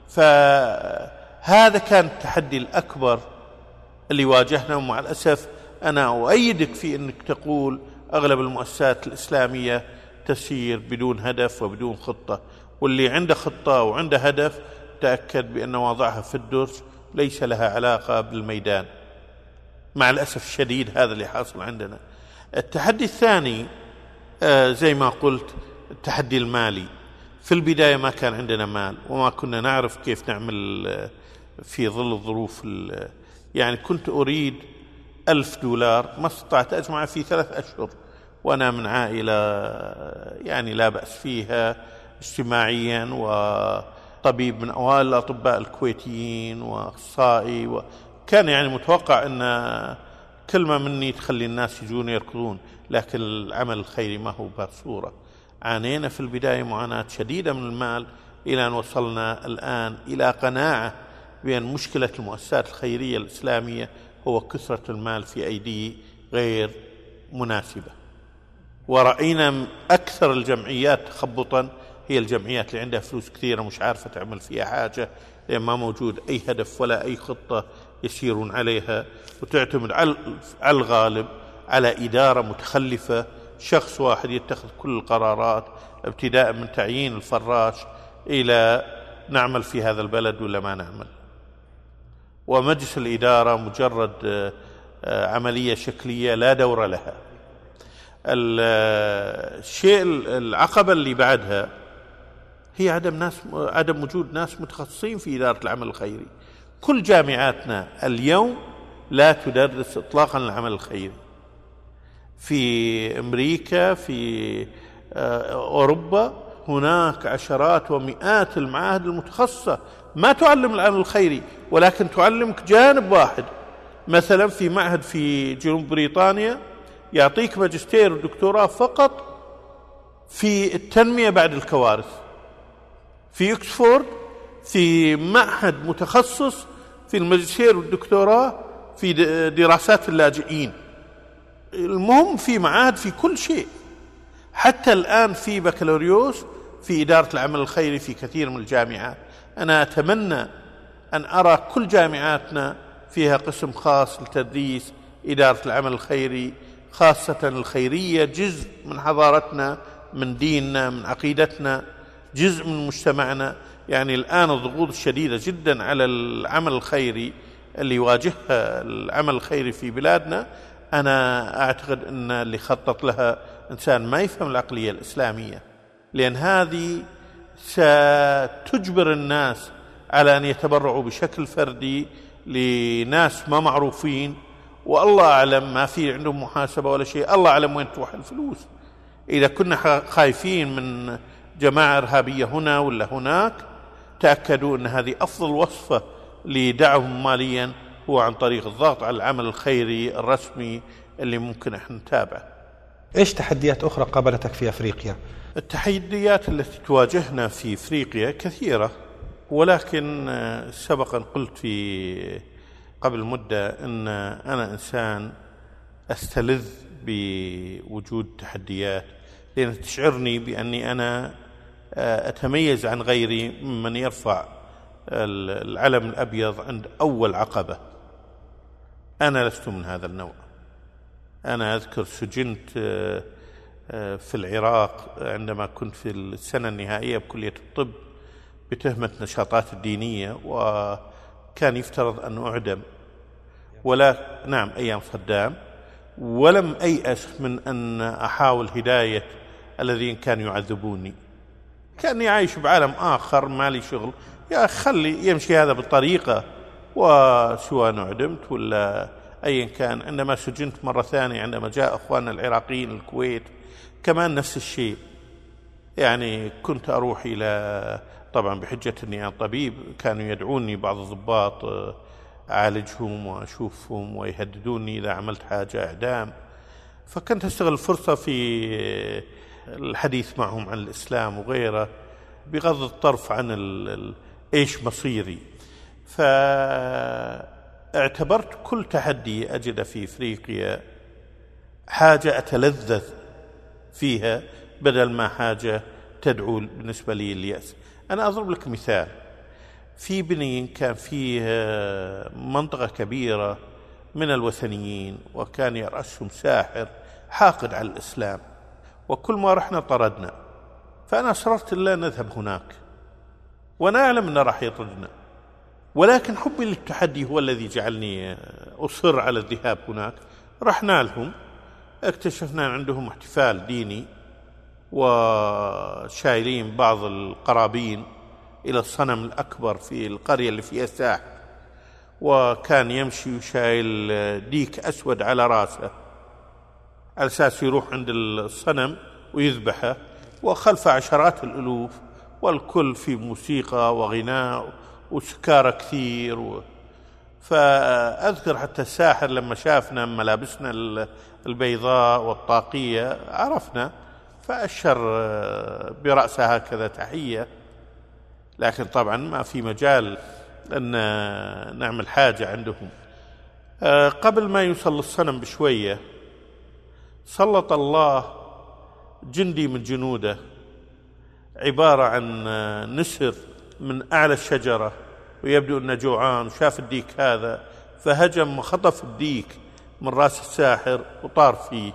فهذا كان التحدي الأكبر اللي واجهنا. ومع الأسف أنا أؤيدك في أنك تقول أغلب المؤسسات الإسلامية تسير بدون هدف وبدون خطة، واللي عنده خطة وعنده هدف تأكد بأن وضعها في الدرج ليس لها علاقة بالميدان. مع الأسف الشديد هذا اللي حاصل عندنا. التحدي الثاني زي ما قلت التحدي المالي. في البداية ما كان عندنا مال وما كنا نعرف كيف نعمل في ظل الظروف. يعني كنت أريد $1000 ما استطعت أجمع في 3 أشهر، وأنا من عائلة يعني لا بأس فيها اجتماعيا، وطبيب من أوائل الأطباء الكويتيين وأخصائي، وكان يعني متوقع أن كلمة مني تخلي الناس يجون يركضون. لكن العمل الخيري ما هو بهالصورة. عانينا في البداية معاناة شديدة من المال، إلى أن وصلنا الآن إلى قناعة بأن مشكلة المؤسسات الخيرية الإسلامية هو كثرة المال في أيدي غير مناسبة. ورأينا أكثر الجمعيات تخبطا هي الجمعيات اللي عندها فلوس كثيرة مش عارفة تعمل فيها حاجة، لأن ما موجود أي هدف ولا أي خطة يسيرون عليها، وتعتمد على الغالب على إدارة متخلفة، شخص واحد يتخذ كل القرارات ابتداء من تعيين الفراش إلى نعمل في هذا البلد ولا ما نعمل. ومجلس الإدارة مجرد عملية شكلية لا دور لها. الشيء العقبة اللي بعدها هي عدم وجود ناس متخصصين في إدارة العمل الخيري. كل جامعاتنا اليوم لا تدرس إطلاقا العمل الخيري. في أمريكا، في أوروبا، هناك عشرات ومئات المعاهد المتخصصة ما تعلم العمل الخيري، ولكن تعلمك جانب واحد. مثلا في معهد في جنوب بريطانيا يعطيك ماجستير ودكتوراه فقط في التنمية بعد الكوارث. في أكسفورد في معهد متخصص في الماجستير والدكتوراه في دراسات اللاجئين. المهم في معاهد في كل شيء. حتى الآن في بكالوريوس في إدارة العمل الخيري في كثير من الجامعات. أنا أتمنى أن أرى كل جامعاتنا فيها قسم خاص لتدريس إدارة العمل الخيري، خاصة الخيرية جزء من حضارتنا، من ديننا، من عقيدتنا، جزء من مجتمعنا. يعني الآن الضغوط الشديدة جدا على العمل الخيري اللي يواجهها العمل الخيري في بلادنا، أنا أعتقد أن اللي خطط لها إنسان ما يفهم العقلية الإسلامية، لأن هذه ستجبر الناس على أن يتبرعوا بشكل فردي لناس ما معروفين، والله أعلم ما في عندهم محاسبة ولا شيء، الله أعلم وين تروح الفلوس. إذا كنا خايفين من جماعة إرهابية هنا ولا هناك، تأكدوا أن هذه أفضل وصفة لدعمهم ماليا هو عن طريق الضغط على العمل الخيري الرسمي اللي ممكن احنا نتابعه.
إيش تحديات أخرى قابلتك في أفريقيا؟
التحديات التي تواجهنا في أفريقيا كثيرة، ولكن سبقا قلت في قبل مدة أن أنا إنسان أستلذ بوجود تحديات، لأن تشعرني بأني أنا أتميز عن غيري ممن يرفع العلم الأبيض عند أول عقبة. أنا لست من هذا النوع. أنا أذكر سجنت في العراق عندما كنت في السنة النهائية بكلية الطب بتهمة نشاطات الدينية، وكان يفترض أن أعدم، نعم أيام صدام، ولم أيأس من أن أحاول هداية الذين كانوا يعذبوني. كأني عايش بعالم آخر، ما لي شغل، يا خلي يمشي هذا بالطريقة، وسواء أعدمت ولا أيا كان. عندما سجنت مرة ثانية عندما جاء أخواننا العراقيين الكويت كمان نفس الشيء، يعني كنت أروح إلى، طبعا بحجة أني أنا طبيب، كانوا يدعوني بعض الضباط أعالجهم وأشوفهم ويهددوني إذا عملت حاجة إعدام، فكنت أستغل الفرصة في الحديث معهم عن الإسلام وغيره بغض الطرف عن إيش مصيري. فاعتبرت كل تحدي أجد في إفريقيا حاجة أتلذذ فيها بدل ما حاجة تدعو بالنسبة لي اليأس. أنا أضرب لك مثال. في بنين كان فيه منطقة كبيرة من الوثنيين، وكان يرأسهم ساحر حاقد على الإسلام، وكل ما رحنا طردنا. فأنا أصررت لا نذهب هناك، وأنا أعلم أنه راح يطردنا، ولكن حبي للتحدي هو الذي جعلني أصر على الذهاب هناك. رحنا لهم، اكتشفنا عندهم احتفال ديني، وشايلين بعض القرابين إلى الصنم الأكبر في القرية اللي فيها ساحر، وكان يمشي وشايل ديك أسود على رأسه على أساس يروح عند الصنم ويذبحه، وخلف عشرات الألوف، والكل في موسيقى وغناء وسكارة كثير. فأذكر حتى الساحر لما شافنا ملابسنا البيضاء والطاقية عرفنا، فأشر برأسه هكذا تحية، لكن طبعا ما في مجال أن نعمل حاجة عندهم. قبل ما يوصل للصنم بشوية سلط الله جندي من جنوده، عبارة عن نسر من أعلى الشجرة، ويبدو أنه جوعان، وشاف الديك هذا فهجم وخطف الديك من رأس الساحر وطار فيه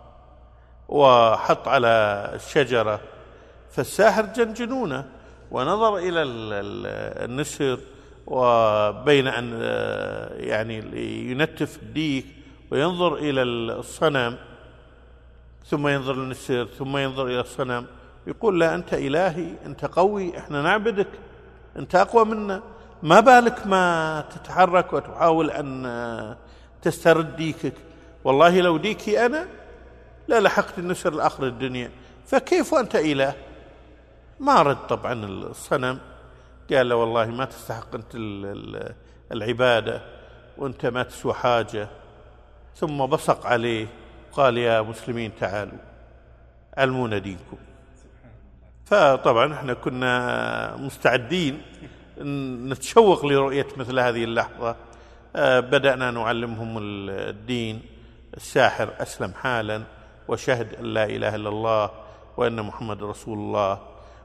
وحط على الشجرة. فالساحر جن جنونه ونظر إلى النسر، وبين أن يعني ينتف الديك وينظر إلى الصنم، ثم ينظر للنسر، ثم ينظر إلى الصنم، يقول لا أنت إلهي، أنت قوي، إحنا نعبدك، أنت أقوى منا، ما بالك ما تتحرك وتحاول أن تسترد ديكك؟ والله لو ديكي أنا لا لحقت النسر لآخر الدنيا، فكيف وأنت إله؟ ما رد طبعا الصنم، قال له والله ما تستحق أنت العبادة، وأنت ما تسوى حاجة. ثم بصق عليه قال يا مسلمين تعالوا علمونا دينكم. فطبعا احنا كنا مستعدين نتشوق لرؤية مثل هذه اللحظة. بدأنا نعلمهم الدين. الساحر أسلم حالا وشهد أن لا إله إلا الله وأن محمد رسول الله،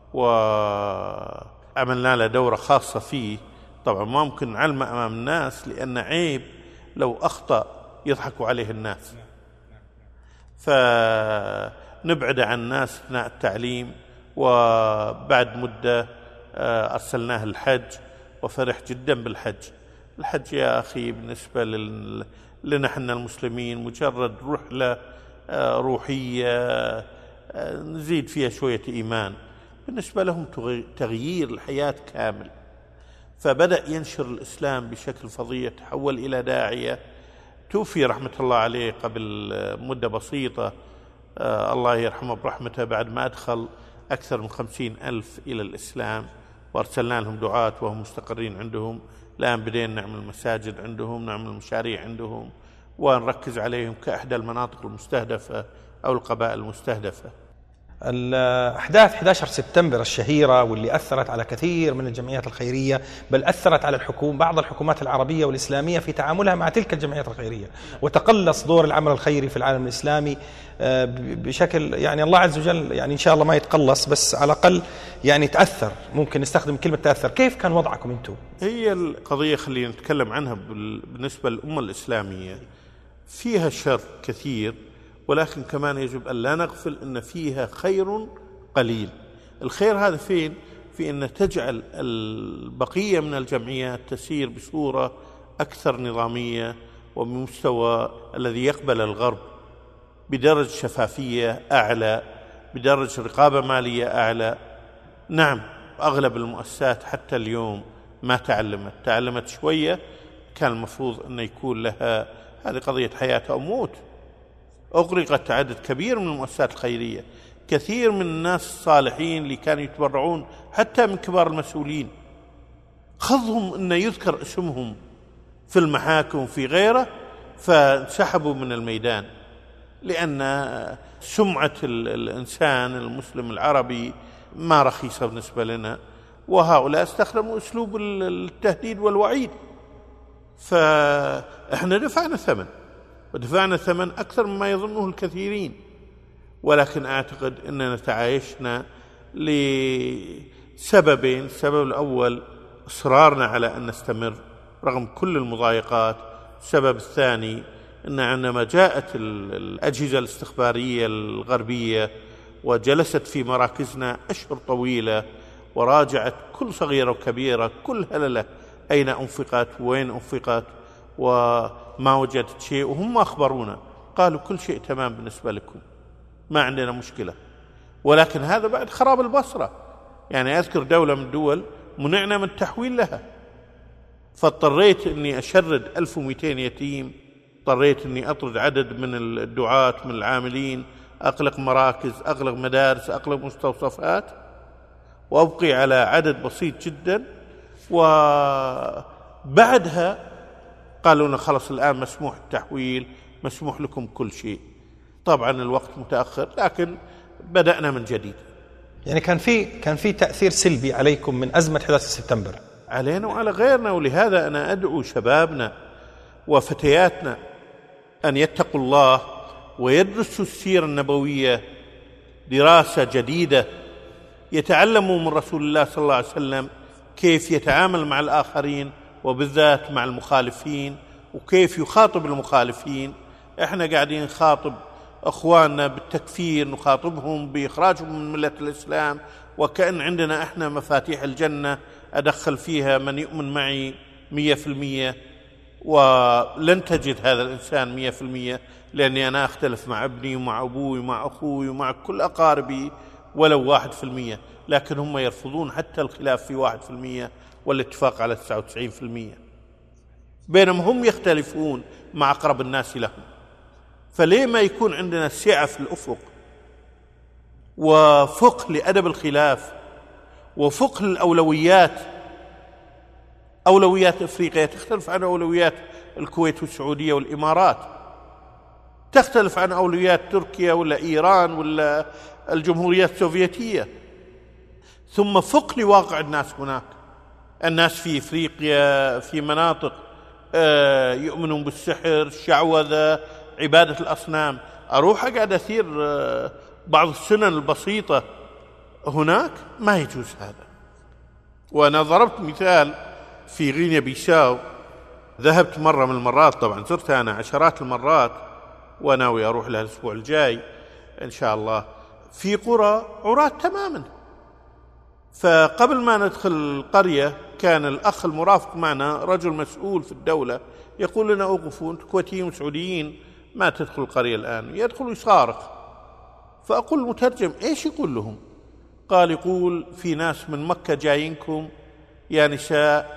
وعملنا له دورة خاصة فيه. طبعا ما ممكن نعلمه أمام الناس لأن عيب لو أخطأ يضحكوا عليه الناس، فنبعد عن الناس أثناء التعليم. وبعد مدة أرسلناه الحج، وفرح جدا بالحج. الحج يا أخي بالنسبة لنا احنا المسلمين مجرد رحلة روحية نزيد فيها شوية إيمان، بالنسبة لهم تغيير الحياة كامل. فبدأ ينشر الإسلام بشكل فظيع، تحول إلى داعية. توفي رحمة الله عليه قبل مدة بسيطة، الله يرحمه برحمته، بعد ما أدخل أكثر من 50,000 إلى الإسلام، وأرسلنا لهم دعاة وهم مستقرين عندهم. الآن بدينا نعمل مساجد عندهم، نعمل مشاريع عندهم، ونركز عليهم كأحدى المناطق المستهدفة أو القبائل المستهدفة.
الأحداث 11 سبتمبر الشهيرة واللي أثرت على كثير من الجمعيات الخيرية، بل أثرت على بعض الحكومات العربية والإسلامية في تعاملها مع تلك الجمعيات الخيرية، وتقلص دور العمل الخيري في العالم الإسلامي بشكل يعني الله عز وجل يعني إن شاء الله ما يتقلص، بس على الأقل يعني تأثر، ممكن نستخدم كلمة تأثر. كيف كان وضعكم أنتم؟
هي القضية خلينا نتكلم عنها بالنسبة للأمة الإسلامية، فيها شر كثير، ولكن كمان يجب أن لا نغفل أن فيها خير قليل. الخير هذا فين؟ في أن تجعل البقية من الجمعيات تسير بصورة أكثر نظامية وبمستوى الذي يقبل الغرب، بدرجة شفافية أعلى، بدرجة رقابة مالية أعلى. نعم، أغلب المؤسسات حتى اليوم ما تعلمت شوية، كان المفروض أن يكون لها، هذه قضية حياة أو موت. أغرقت عدد كبير من المؤسسات الخيرية، كثير من الناس الصالحين اللي كانوا يتبرعون حتى من كبار المسؤولين، خضهم أن يذكر اسمهم في المحاكم في غيره، فانسحبوا من الميدان، لأن سمعة الإنسان المسلم العربي ما رخيصة بالنسبة لنا، وهؤلاء استخدموا أسلوب التهديد والوعيد. فإحنا ودفعنا ثمن أكثر مما يظنه الكثيرين، ولكن أعتقد أننا تعايشنا لسببين. السبب الأول إصرارنا على أن نستمر رغم كل المضايقات. السبب الثاني أن عندما جاءت الأجهزة الاستخبارية الغربية وجلست في مراكزنا أشهر طويلة وراجعت كل صغيرة وكبيرة، كل هللة، أين أنفقت وين أنفقت، وما وجدت شيء، وهم أخبرونا قالوا كل شيء تمام بالنسبة لكم، ما عندنا مشكلة. ولكن هذا بعد خراب البصرة. يعني أذكر دولة من الدول منعنا من التحويل لها، فاضطريت أني أشرد 1200 يتيم، اضطريت أني أطرد عدد من الدعاة من العاملين، أغلق مراكز، أغلق مدارس، أغلق مستوصفات، وأبقي على عدد بسيط جدا. وبعدها قالوا لنا خلص الآن مسموح التحويل، مسموح لكم كل شيء. طبعا الوقت متأخر، لكن بدأنا من جديد.
يعني كان في تأثير سلبي عليكم من أزمة 11 سبتمبر،
علينا وعلى غيرنا. ولهذا أنا أدعو شبابنا وفتياتنا أن يتقوا الله ويدرسوا السيرة النبوية دراسة جديدة، يتعلموا من رسول الله صلى الله عليه وسلم كيف يتعامل مع الآخرين وبالذات مع المخالفين، وكيف يخاطب المخالفين. احنا قاعدين نخاطب اخواننا بالتكفير، نخاطبهم باخراجهم من ملة الاسلام، وكأن عندنا احنا مفاتيح الجنة ادخل فيها من يؤمن معي 100%، ولن تجد هذا الانسان 100%، لاني انا اختلف مع ابني ومع ابوي ومع اخوي ومع كل اقاربي ولو 1%، لكن هم يرفضون حتى الخلاف في 1% والاتفاق على 99%، بينما هم يختلفون مع أقرب الناس لهم. فليه ما يكون عندنا سعة في الأفق وفقه لأدب الخلاف وفقه الأولويات؟ أولويات أفريقيا تختلف عن أولويات الكويت والسعودية والإمارات، تختلف عن أولويات تركيا ولا إيران ولا الجمهوريات السوفيتية. ثم فقه لواقع الناس هناك. الناس في إفريقيا في مناطق يؤمنون بالسحر، الشعوذة، عبادة الأصنام. أروح أقعد أثير بعض السنن البسيطة هناك؟ ما يجوز هذا. وأنا ضربت مثال في غينيا بيساو، ذهبت مرة من المرات، طبعا زرتها أنا عشرات المرات وناوي أروح لها الأسبوع الجاي إن شاء الله، في قرى عراة تماما. فقبل ما ندخل القرية كان الأخ المرافق معنا رجل مسؤول في الدولة يقول لنا أوقفوا، أنتم كويتيين وسعوديين ما تدخل القرية الآن. يدخل يصارخ، فأقول المترجم إيش يقول لهم؟ قال يقول في ناس من مكة جايينكم يا نساء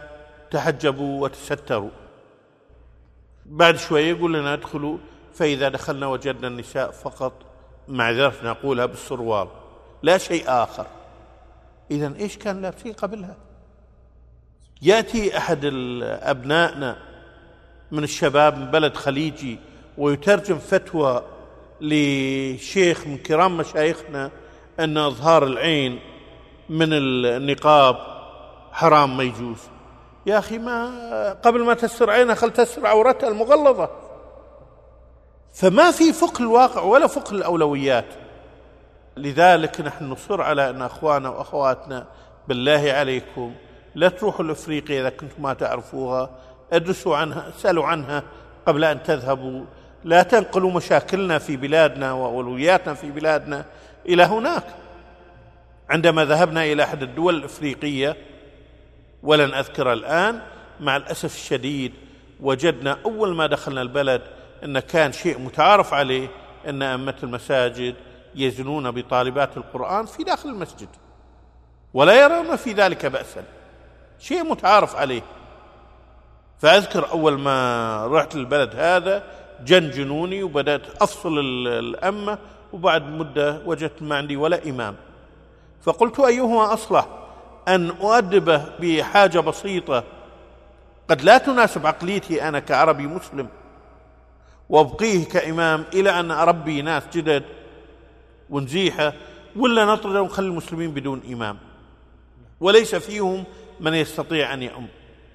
تحجبوا وتستروا. بعد شوية يقول لنا ادخلوا، فإذا دخلنا وجدنا النساء فقط، معذرة نقولها بالسروال لا شيء آخر. إذن إيش كان لابسين قبلها؟ يأتي أحد أبنائنا من الشباب من بلد خليجي ويترجم فتوى لشيخ من كرام مشايخنا أن إظهار العين من النقاب حرام ما يجوز. يا أخي، ما قبل ما تستر عينها خل تستر عورتها المغلظة. فما في فقه الواقع ولا فقه الأولويات. لذلك نحن نصر على أن أخوانا وأخواتنا بالله عليكم لا تروحوا لأفريقيا إذا كنتم ما تعرفوها، ادرسوا عنها، اسألوا عنها قبل أن تذهبوا. لا تنقلوا مشاكلنا في بلادنا وأولوياتنا في بلادنا إلى هناك. عندما ذهبنا إلى أحد الدول الأفريقية ولن أذكر الآن، مع الأسف الشديد وجدنا أول ما دخلنا البلد أن كان شيء متعارف عليه أن أئمة المساجد يزنون بطالبات القرآن في داخل المسجد ولا يرون في ذلك بأسا، شيء متعارف عليه. فأذكر أول ما رحت للبلد هذا جنوني وبدأت أفصل الأمة، وبعد مدة وجدت ما عندي ولا إمام. فقلت أيهما أصلح، أن أؤدبه بحاجة بسيطة قد لا تناسب عقليتي أنا كعربي مسلم وأبقيه كإمام إلى أن أربي ناس جدد ونزيحة، ولا نطرد ونخلي المسلمين بدون إمام وليس فيهم من يستطيع أن يؤم.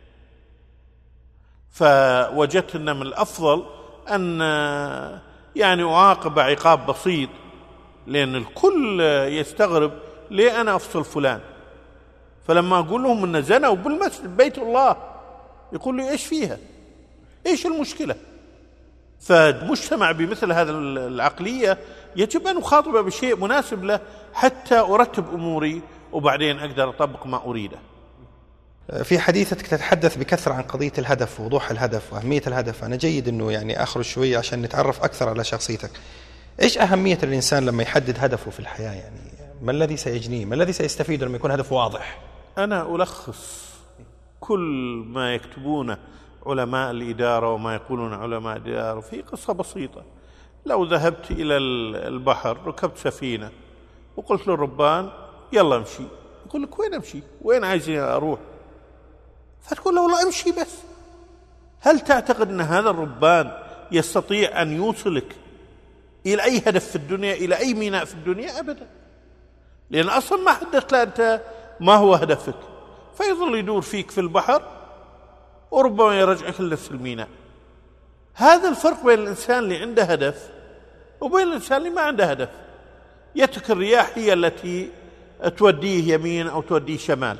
فوجدت أن من الأفضل أن يعني أعاقب عقاب بسيط، لأن الكل يستغرب ليه أنا أفصل فلان. فلما أقول لهم أن زنوا بالمسجد بيت الله يقول لي إيش فيها، إيش المشكلة؟ فالمجتمع بمثل هذا العقلية يجب أن أخاطبه بشيء مناسب له حتى أرتب أموري وبعدين أقدر أطبق ما أريده.
في حديثك تتحدث بكثرة عن قضية الهدف ووضوح الهدف وأهمية الهدف. أنا جيد أنه يعني أخرج شوية عشان نتعرف أكثر على شخصيتك. إيش أهمية الإنسان لما يحدد هدفه في الحياة؟ يعني ما الذي سيجنيه؟ ما الذي سيستفيده لما يكون هدف واضح؟
أنا ألخص كل ما يكتبونه علماء الإدارة وما يقولون علماء الإدارة في قصة بسيطة. لو ذهبت إلى البحر، ركبت سفينة وقلت للربان يلا امشي، يقول لك وين امشي؟ وين عايزني أروح؟ فتقول له والله امشي بس. هل تعتقد أن هذا الربان يستطيع أن يوصلك إلى أي هدف في الدنيا، إلى أي ميناء في الدنيا؟ أبدا، لأن أصلا ما حددت له أنت ما هو هدفك، فيظل يدور فيك في البحر وربما يرجعك لنفس الميناء. هذا الفرق بين الإنسان اللي عنده هدف وبين الإنسان اللي ما عنده هدف. يترك الرياح هي التي توديه يمين أو توديه شمال،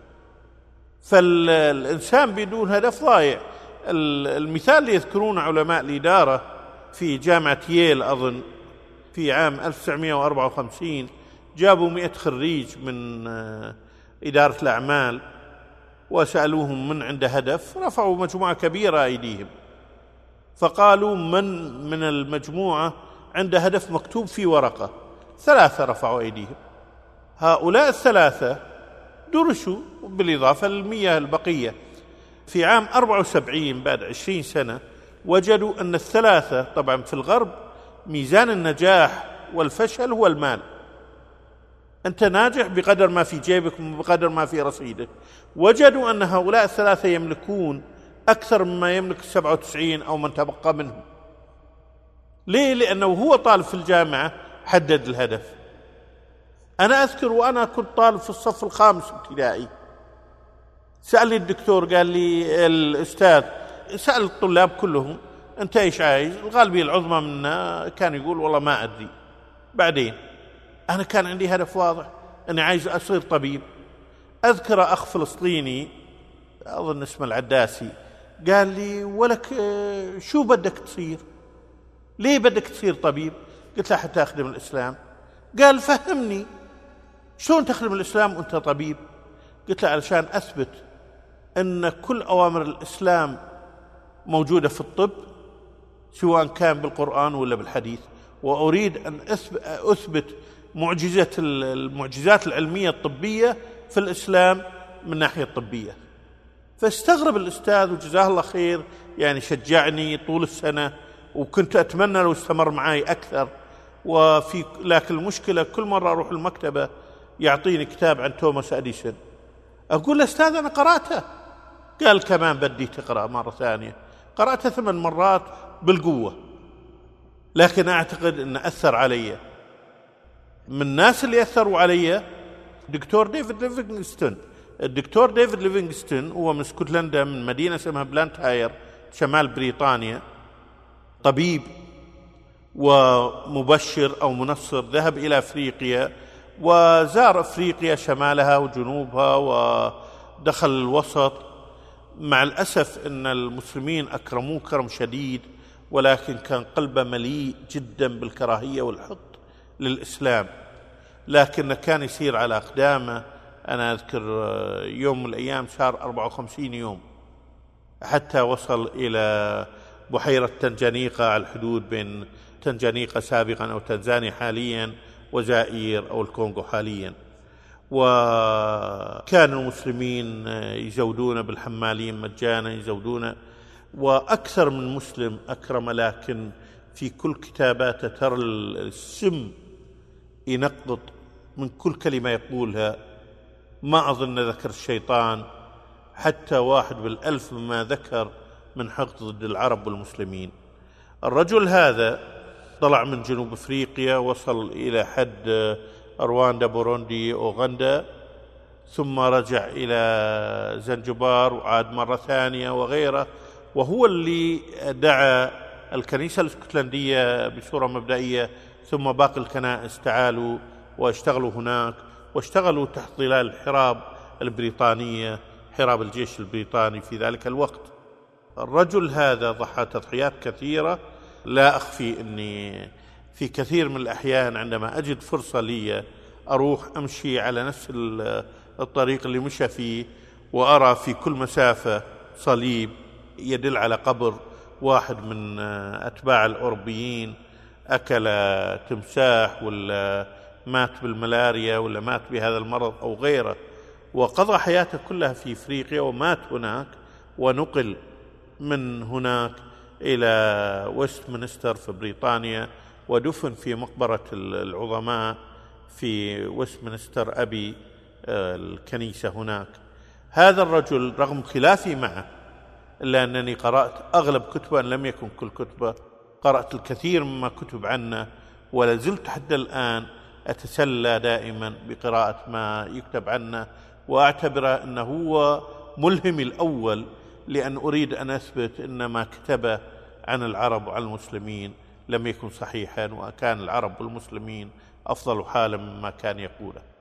فالإنسان بدون هدف ضايع. المثال اللي يذكرون علماء الإدارة في جامعة ييل أظن في عام 1954 جابوا 100 خريج من إدارة الأعمال وسألوهم من عنده هدف، رفعوا مجموعة كبيرة أيديهم، فقالوا من المجموعة عنده هدف مكتوب في ورقة. 3 رفعوا أيديهم. هؤلاء 3 درسوا بالإضافة لل100 البقية. في عام 74 بعد 20 سنة وجدوا أن 3 طبعا في الغرب ميزان النجاح والفشل هو المال. أنت ناجح بقدر ما في جيبك وبقدر ما في رصيدك. وجدوا أن هؤلاء 3 يملكون أكثر مما يملك 97 أو من تبقى منهم. ليه؟ لأنه هو طالب في الجامعة حدد الهدف. أنا أذكر وأنا كنت طالب في الصف الخامس ابتدائي، سألني الدكتور قال لي الأستاذ سأل الطلاب كلهم أنت إيش عايز؟ الغالبية العظمى منا كان يقول والله ما أدري. بعدين أنا كان عندي هدف واضح أني عايز أصير طبيب. أذكر أخ فلسطيني أظن اسمه العداسي قال لي ولك شو بدك تصير؟ ليه بدك تصير طبيب؟ قلت له حتى أخدم الإسلام. قال فهمني شلون تخدم الإسلام وأنت طبيب؟ قلت له علشان أثبت أن كل أوامر الإسلام موجودة في الطب سواء كان بالقرآن ولا بالحديث، وأريد أن أثبت المعجزات العلمية الطبية في الإسلام من ناحية الطبية. فاستغرب الأستاذ وجزاه الله خير، يعني شجعني طول السنة، وكنت أتمنى لو استمر معي أكثر. لكن المشكلة كل مرة أروح المكتبة يعطيني كتاب عن توماس أديسون، أقول له أستاذ أنا قرأته. قال كمان بدي تقرأ مرة ثانية. قرأته 8 مرات بالقوة، لكن أعتقد أنه أثر علي. من الناس اللي أثروا علي دكتور ديفيد ليفينغستون. الدكتور ديفيد ليفينغستون هو من اسكتلندا، من مدينة اسمها بلانتاير شمال بريطانيا، طبيب ومبشر أو منصر. ذهب إلى أفريقيا وزار أفريقيا شمالها وجنوبها ودخل الوسط. مع الأسف أن المسلمين أكرموه كرم شديد، ولكن كان قلبه مليء جدا بالكراهية والحقد للإسلام، لكن كان يسير على أقدامه. أنا أذكر يوم من الأيام صار 54 يوم حتى وصل إلى بحيرة تنجانيقة على الحدود بين تنجانيقة سابقا أو تنزانيا حاليا وزائر أو الكونغو حاليا. وكان المسلمين يزودون بالحمالين مجانا، يزودون، وأكثر من مسلم أكرم. لكن في كل كتاباته ترى السم ينقط من كل كلمة يقولها. ما أظن ذكر الشيطان حتى 1 بالألف مما ذكر من حقد ضد العرب والمسلمين. الرجل هذا طلع من جنوب أفريقيا، وصل إلى حد رواندا، بوروندي، أوغندا، ثم رجع إلى زنجبار وعاد مرة ثانية وغيره. وهو اللي دعا الكنيسة الاسكتلندية بصورة مبدئية، ثم باقي الكنائس تعالوا واشتغلوا هناك، واشتغلوا تحت ظلال الحراب البريطانية، حراب الجيش البريطاني في ذلك الوقت. الرجل هذا ضحى تضحيات كثيرة. لا أخفي أني في كثير من الأحيان عندما أجد فرصة لي أروح أمشي على نفس الطريق اللي مشى فيه، وأرى في كل مسافة صليب يدل على قبر واحد من أتباع الأوروبيين، أكل تمساح ولا مات بالملاريا ولا مات بهذا المرض أو غيره، وقضى حياته كلها في إفريقيا ومات هناك، ونقل من هناك إلى ويستمنستر في بريطانيا، ودفن في مقبرة العظماء في ويستمنستر أبي الكنيسة هناك. هذا الرجل رغم خلافي معه، إلا أنني قرأت أغلب كتبه، إن لم يكن كل كتبه، قرأت الكثير مما كتب عنه، ولا زلت حتى الآن أتسلى دائما بقراءة ما يكتب عنه، وأعتبره أنه هو ملهمي الأول، لأن أريد أن أثبت أن ما كتبه عن العرب وعن المسلمين لم يكن صحيحا، وكان العرب والمسلمين أفضل حالا مما كان يقوله.